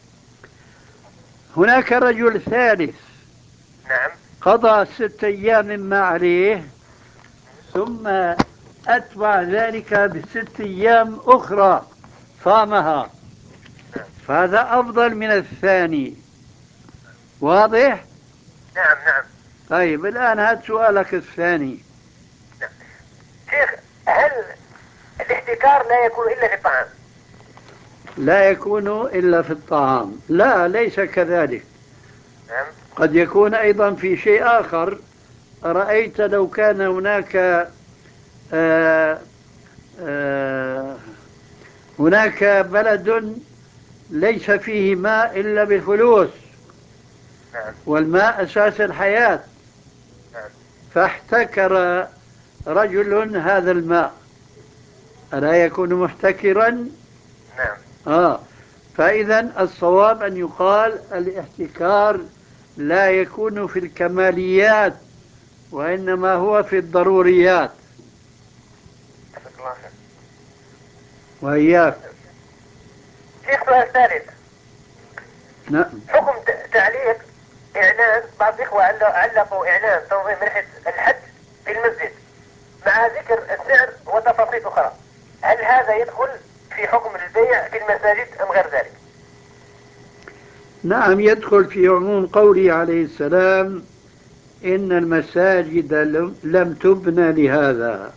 هناك رجل ثالث نعم. قضى ست أيام مما عليه، ثم أتبع ذلك بست أيام أخرى صامها، فهذا أفضل من الثاني. واضح؟ نعم. نعم. طيب الآن هات سؤالك الثاني. نعم. شيخ هل الاحتكار لا يكون إلا في الطعام؟ لا يكون إلا في الطعام. لا، ليس كذلك. نعم. قد يكون أيضا في شيء آخر. رأيت لو كان هناك آآ آآ هناك بلد ليس فيه ماء إلا بفلوس، نعم. والماء أساس الحياة، نعم. فاحتكر رجل هذا الماء، ألا يكون محتكرا؟ نعم. آه. فإذا الصواب أن يقال الاحتكار لا يكون في الكماليات، وإنما هو في الضروريات. جزاك الله خير. وإياك. شيخ سؤال ثالث. نعم. حكم تعليق إعلان، بعض الإخوة علقوا إعلان تنظيم رحلة الحج في المسجد مع ذكر السعر وتفاصيل أخرى، هل هذا يدخل في حكم البيع في المساجد أم غير ذلك؟ نعم، يدخل في عموم قوله عليه السلام: إن المساجد لم تبنى لهذا.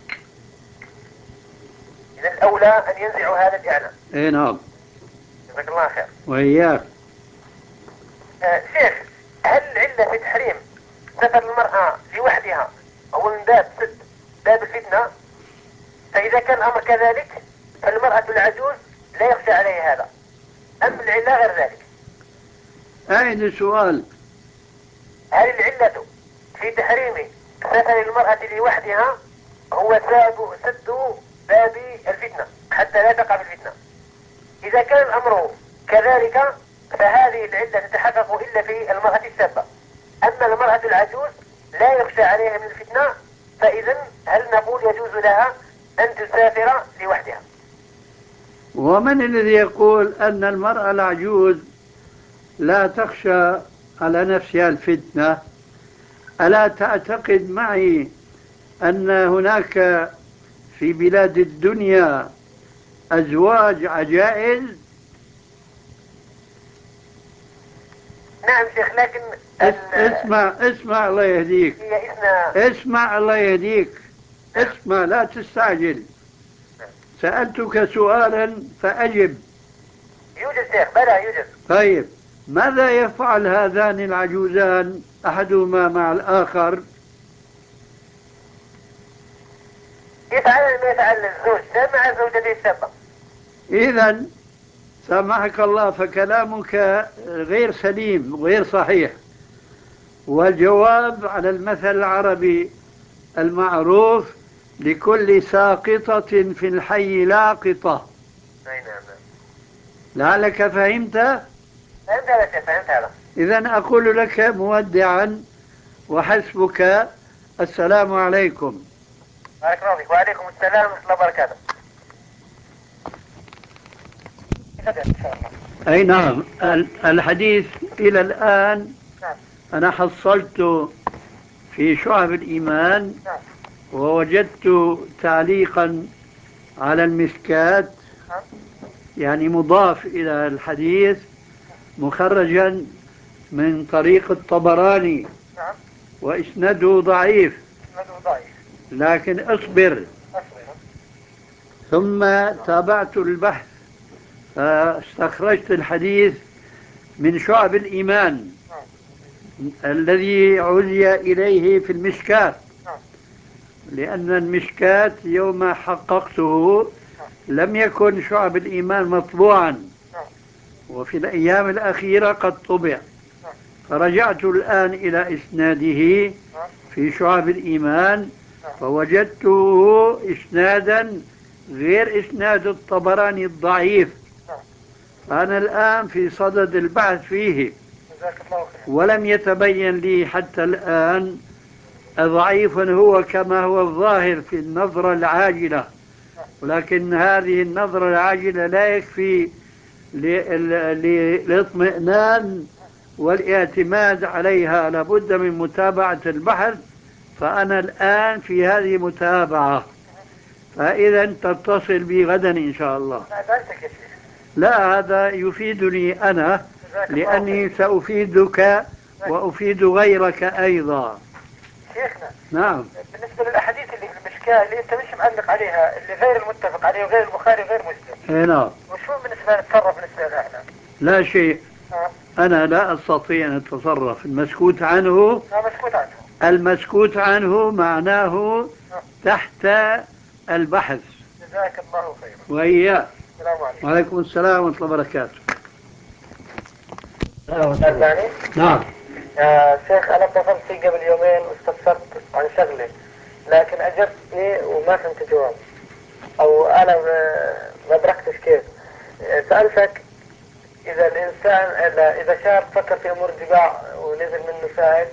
إذا الأولى أن ينزعوا هذا الإعلان. إيه نعم. جزاك الله خير. وإياك. آه شيخ، هل العلة في تحريم سفر المرأة لوحدها هو من باب سد باب الفتنة؟ فإذا كان الأمر كذلك فالمرأة العجوز لا يخشى عليها هذا، أم العلة غير ذلك؟ أعد السؤال. هل العلة في تحريم سفر المرأة لوحدها هو سبب سد باب الفتنة حتى لا تقع في الفتنة؟ إذا كان الأمر كذلك فهذه العلة تتحقق إلا في المرأة الشابة، أما المرأة العجوز لا يخشى عليها من الفتنة، فإذا هل نقول يجوز لها أن تسافر لوحدها؟ ومن الذي يقول أن المرأة العجوز لا تخشى على نفسها الفتنة؟ ألا تعتقد معي أن هناك في بلاد الدنيا أزواج عجائز؟ نعم شيخ، لكن اسمع اسمع الله يهديك. اسمع الله يهديك. اسمع، لا تستعجل. سألتك سؤالا فأجب. يوجد شيخ، بلى يوجد. طيب، ماذا يفعل هذان العجوزان أحدهما مع الآخر؟ يفعل ما يفعل الزوج مع زوجته الشابة. إذن سامحك الله، فكلامك غير سليم وغير صحيح. والجواب على المثل العربي المعروف: لكل ساقطة في الحي لاقطة. أي نعم. لعلك فهمت؟ فهمت يا شيخ، فهمت هذا. إذن أقول لك مودعا وحسبك. السلام عليكم. بارك الله فيك. وعليكم السلام ورحمة الله وبركاته. أي نعم. الحديث إلى الآن أنا حصلت في شعب الإيمان ووجدت تعليقا على المسكات، يعني مضاف إلى الحديث مخرجا من طريق الطبراني، وإسناده ضعيف، لكن اصبر. ثم تابعت البحث فاستخرجت الحديث من شعب الإيمان الذي عزي إليه في المشكات، لأن المشكات يوم حققته لم يكن شعب الإيمان مطبوعا، وفي الأيام الأخيرة قد طبع، فرجعت الآن إلى إسناده في شعب الإيمان فوجدته إسنادا غير إسناد الطبراني الضعيف. فأنا الآن في صدد البحث فيه، ولم يتبين لي حتى الآن ضعيف هو كما هو الظاهر في النظرة العاجلة، ولكن هذه النظرة العاجلة لا يكفي للاطمئنان والاعتماد عليها، لابد من متابعة البحث. فأنا الآن في هذه متابعة، فإذا تتصل بي غدا إن شاء الله. لا، هذا يفيدني أنا، لأني سأفيدك وأفيد غيرك أيضا. شيخنا، نعم. بالنسبة للأحاديث اللي في المشكاة اللي أنت مش معلق عليها، اللي غير المتفق عليه وغير البخاري وغير مسلم، اي نعم، وشو بالنسبة نتصرف بالنسبة لنا احنا؟ لا شيء. آه. أنا لا أستطيع أن أتصرف. المسكوت عنه آه، مسكوت عنه. المسكوت عنه معناه آه. تحت البحث. جزاك الله خيرا. وإياه. السلام عليكم. وعليكم السلام ورحمة الله وبركاته. ألباني؟ نعم. يا شيخ، أنا اتصلت فيك قبل يومين واستفسرت عن شغلة، لكن أجبتني وما فهمت جواب، أو أنا ما أدركتش كيف. سألتك إذا الإنسان إذا شاب فكر في أمور الجباع ونزل منه سائل،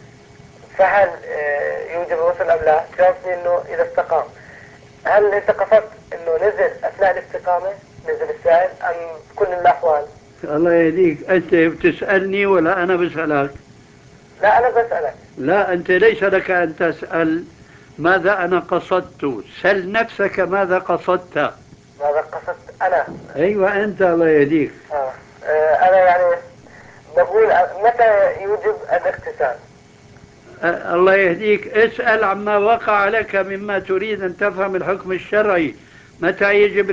فهل يوجب الغسل أم لا؟ جاوبتني إنه إذا استقام. هل أنت قصدت إنه نزل أثناء الاستقامة نزل السائل أم كل الأحوال؟ الله يهديك، أنت بتسألني ولا أنا بسألك؟ لا، أنا بسألك. لا، أنت ليس لك أن تسأل ماذا أنا قصدت، سل نفسك ماذا قصدت. ماذا قصدت أنا؟ أيوة أنت، الله يهديك. آه. آه أنا يعني بقول متى يوجب الاغتسال؟ أه الله يهديك، اسأل عما وقع لك مما تريد أن تفهم الحكم الشرعي. متى يجب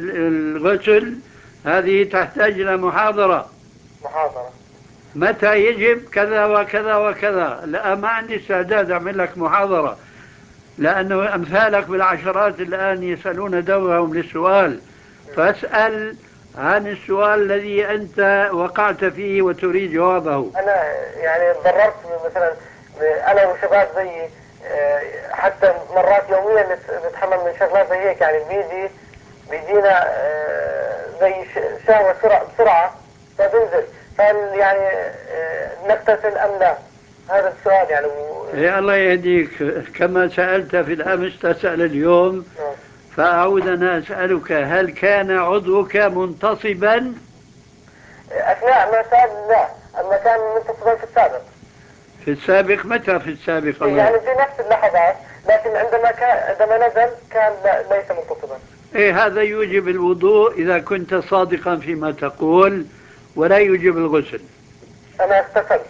الغسل؟ هذه تحتاج إلى محاضرة. محاضرة. متى يجب كذا وكذا وكذا؟ لا، ما عندي استعداد أعمل لك محاضرة، لأنه أمثالك بالعشرات الآن يسألون دورهم للسؤال. فاسأل عن السؤال الذي أنت وقعت فيه وتريد جوابه. أنا يعني تضررت مثلا، أنا وشباب زيي حتى مرات يوميا نتحمل من شغلات زي هيك، يعني بيجي بيجينا زي شهوة بسرعة بسرعة فبنزل، فهل يعني نغتسل أم لا؟ هذا السؤال يعني. يا الله يهديك، كما سألت في الأمس تسأل اليوم، فأعود أنا أسألك: هل كان عضوك منتصبا؟ أثناء ما سأل لا، أما كان منتصبا في السابق. في السابق؟ متى في السابق؟ الله يعني في نفس اللحظات، لكن عندما كان عندما نزل كان ليس منتصبا. إيه، هذا يوجب الوضوء إذا كنت صادقا فيما تقول، ولا يوجب الغسل. أنا استفدت.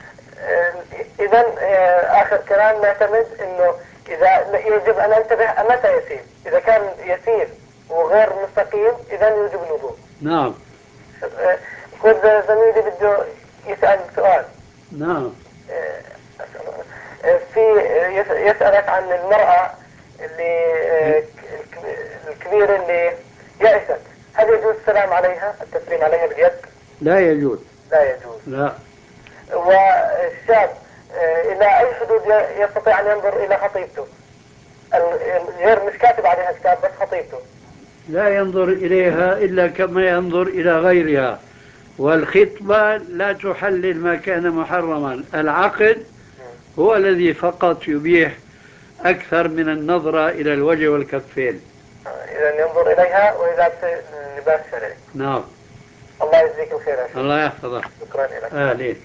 إذا آخر كلام نعتمد إنه إذا يجب أن أنتبه متى يسير. إذا كان يسير وغير مستقيم إذا يوجب الوضوء. نعم. خذ زميلي بده يسأل سؤال. نعم. في يسألك عن المرأة اللي الكبيرة اللي يأست، هل هل يجوز السلام عليها، التسليم عليها باليد؟ لا يجوز. لا يجوز. لا. والشاب إلى أي حدود يستطيع أن ينظر إلى خطيبته؟ غير مش كاتب عليها كتاب، بس خطيبته. لا ينظر إليها إلا كما ينظر إلى غيرها، والخطبة لا تحلل ما كان محرما. العقد هو الذي فقط يبيح أكثر من النظرة إلى الوجه والكفين. إذا ينظر إليها وإذا لباس شرعي. نعم. الله يجزيك الخير يا شيخ. الله يحفظك. شكرا لك. أهلين.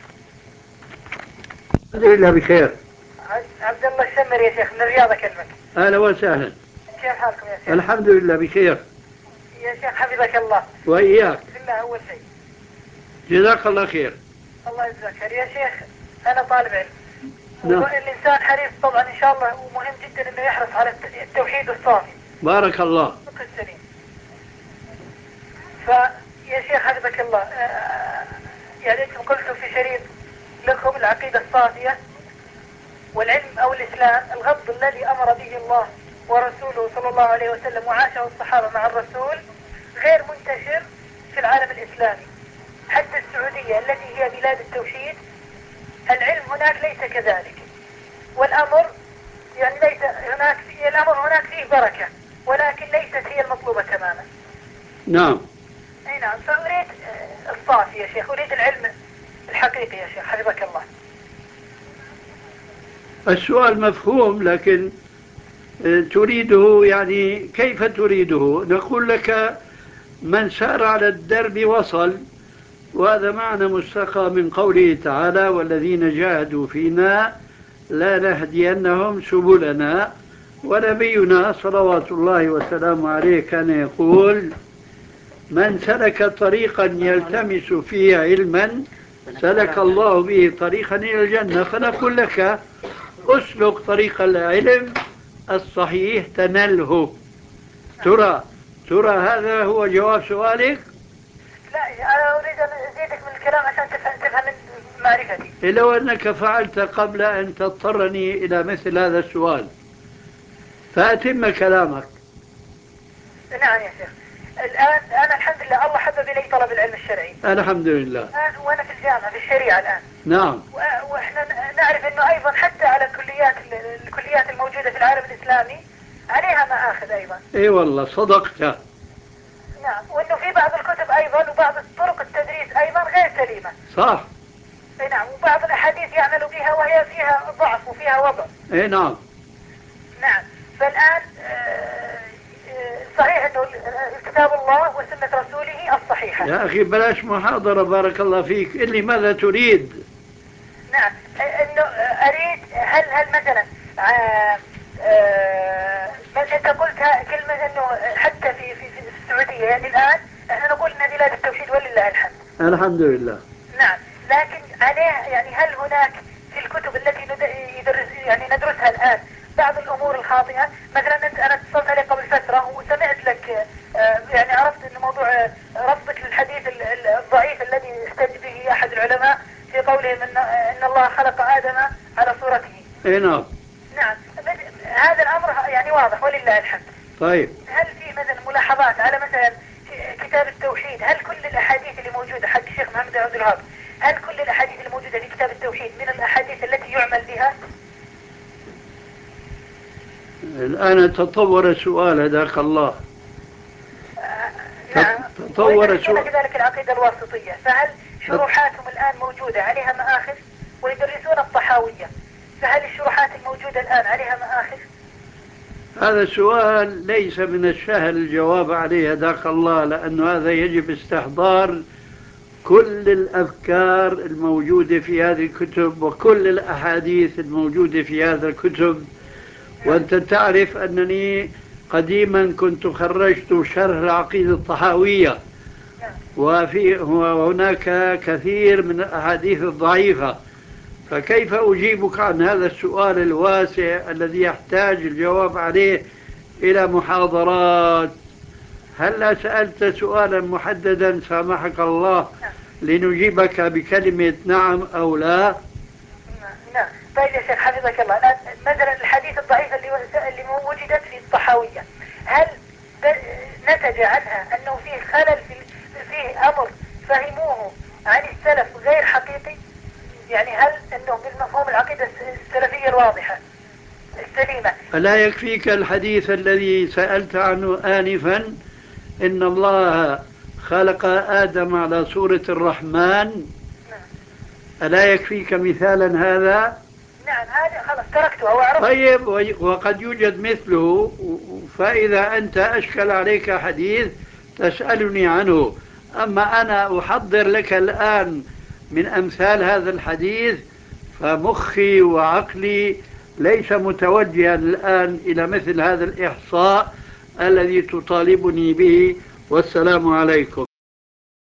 الحمد لله بخير. عبد الله الشمر يا شيخ، من الرياض أكلمك. أهلا وسهلا. كيف حالكم يا شيخ؟ الحمد لله بخير. يا شيخ حفظك الله. وإياك. بالله أول شيء. جزاك الله خير. الله يجزاك خير يا شيخ. أنا طالب علم. نعم. الإنسان حريص طبعا إن شاء الله، ومهم جدا إنه يحرص على التوحيد الصافي. بارك الله. الفقه السليم. فيا شيخ حفظك الله، يعني أنتم قلتم في شريط لكم العقيدة الصافية والعلم أو الإسلام الغض الذي أمر به الله ورسوله صلى الله عليه وسلم وعاشه الصحابة مع الرسول غير منتشر في العالم الإسلامي. حتى السعودية التي هي بلاد التوحيد العلم هناك ليس كذلك، والأمر يعني ليس هناك فيه الأمر هناك فيه بركة، ولكن ليست هي المطلوبة تماما. نعم. أي نعم. فأريد الصافي يا شيخ، أريد العلم الحقيقي يا شيخ حفظك الله. السؤال مفهوم، لكن تريده يعني كيف تريده؟ نقول لك من سار على الدرب وصل، وهذا معنى مستقى من قوله تعالى والذين جاهدوا فينا لا نهدينهم سبلنا. ونبينا صلوات الله وسلامه عليه كان يقول من سلك طريقا يلتمس فيه علما سلك الله به طريقا إلى الجنة. فنقول لك أسلك طريق العلم الصحيح تنله. ترى ترى هذا هو جواب سؤالك؟ لا، أنا أريد أن أزيدك من الكلام عشان تفهم, تفهم معرفتي. لو أنك فعلت قبل أن تضطرني إلى مثل هذا السؤال فأتم كلامك. نعم يا شيخ. الآن أنا الحمد لله الله حبب إلي طلب العلم الشرعي. الحمد لله. الآن وأنا في الجامعة في الشريعة الآن. نعم. وإحنا نعرف إنه أيضا حتى على الكليات الكليات الموجودة في العالم الإسلامي عليها مآخذ أيضا. إي والله صدقت. نعم. وإنه في بعض الكتب أيضا وبعض طرق التدريس أيضا غير سليمة. صح. اي نعم. وبعض الأحاديث يعمل بها وهي فيها ضعف وفيها وضع. اي نعم. نعم. فالآن صحيح أنه كتاب الله وسنة رسوله الصحيحة. يا أخي بلاش محاضرة بارك الله فيك. اللي ماذا تريد؟ نعم. أنه أريد هل هل مثلا مثلا أنت قلت كلمة أنه حتى في في السعودية يعني الآن احنا نقول أن بلاد التوحيد ولله الحمد. الحمد لله. نعم. لكن عليه يعني هل هناك في الكتب التي يدرس يعني ندرسها الآن بعض الأمور الخاطئة؟ مثلا أنت أنا اتصلت عليك قبل فترة وسمعت لك يعني عرفت أن موضوع ربطك للحديث الضعيف الذي احتج به أحد العلماء في قولهم أن, إن الله خلق آدم على صورته. اي نعم. نعم. هذا الأمر يعني واضح ولله الحمد. طيب. هل في مثلا ملاحظات على مثلا كتاب التوحيد؟ هل كل الأحاديث اللي موجودة حق الشيخ محمد عبد الوهاب هل كل الأحاديث اللي موجودة في كتاب التوحيد من الأحاديث التي يعمل بها؟ الآن تطور السؤال هداك الله. آه نعم. تطور السؤال. كذلك العقيدة الواسطية، فهل شروحاتهم الآن موجودة عليها مآخذ؟ ويدرسون الطحاوية، فهل الشروحات الموجودة الآن عليها مآخذ؟ هذا السؤال ليس من السهل الجواب عليه هداك الله، لأنه هذا يجب استحضار كل الأفكار الموجودة في هذه الكتب وكل الأحاديث الموجودة في هذا الكتب. وأنت تعرف أنني قديما كنت خرجت شرح العقيدة الطحاوية، وفي هناك كثير من الأحاديث الضعيفة، فكيف أجيبك عن هذا السؤال الواسع الذي يحتاج الجواب عليه إلى محاضرات؟ هل سألت سؤالا محددا سامحك الله لنجيبك بكلمة نعم أو لا؟ نعم. طيب يا شيخ حفظك الله، مثلا الحديث الضعيف اللي اللي وجدت في الطحاوية هل نتج عنها أنه فيه خلل في فيه أمر فهموه عن السلف غير حقيقي؟ يعني هل أنه بالمفهوم العقيدة السلفية الواضحة السليمة؟ ألا يكفيك الحديث الذي سألت عنه آنفا إن الله خلق آدم على صورة الرحمن؟ ألا يكفيك مثالا هذا؟ نعم هذا خلاص تركته وعرفت. طيب وقد يوجد مثله، فإذا أنت أشكل عليك حديث تسألني عنه، أما أنا أحضر لك الآن من أمثال هذا الحديث فمخي وعقلي ليس متوجها الآن إلى مثل هذا الإحصاء الذي تطالبني به. والسلام عليكم.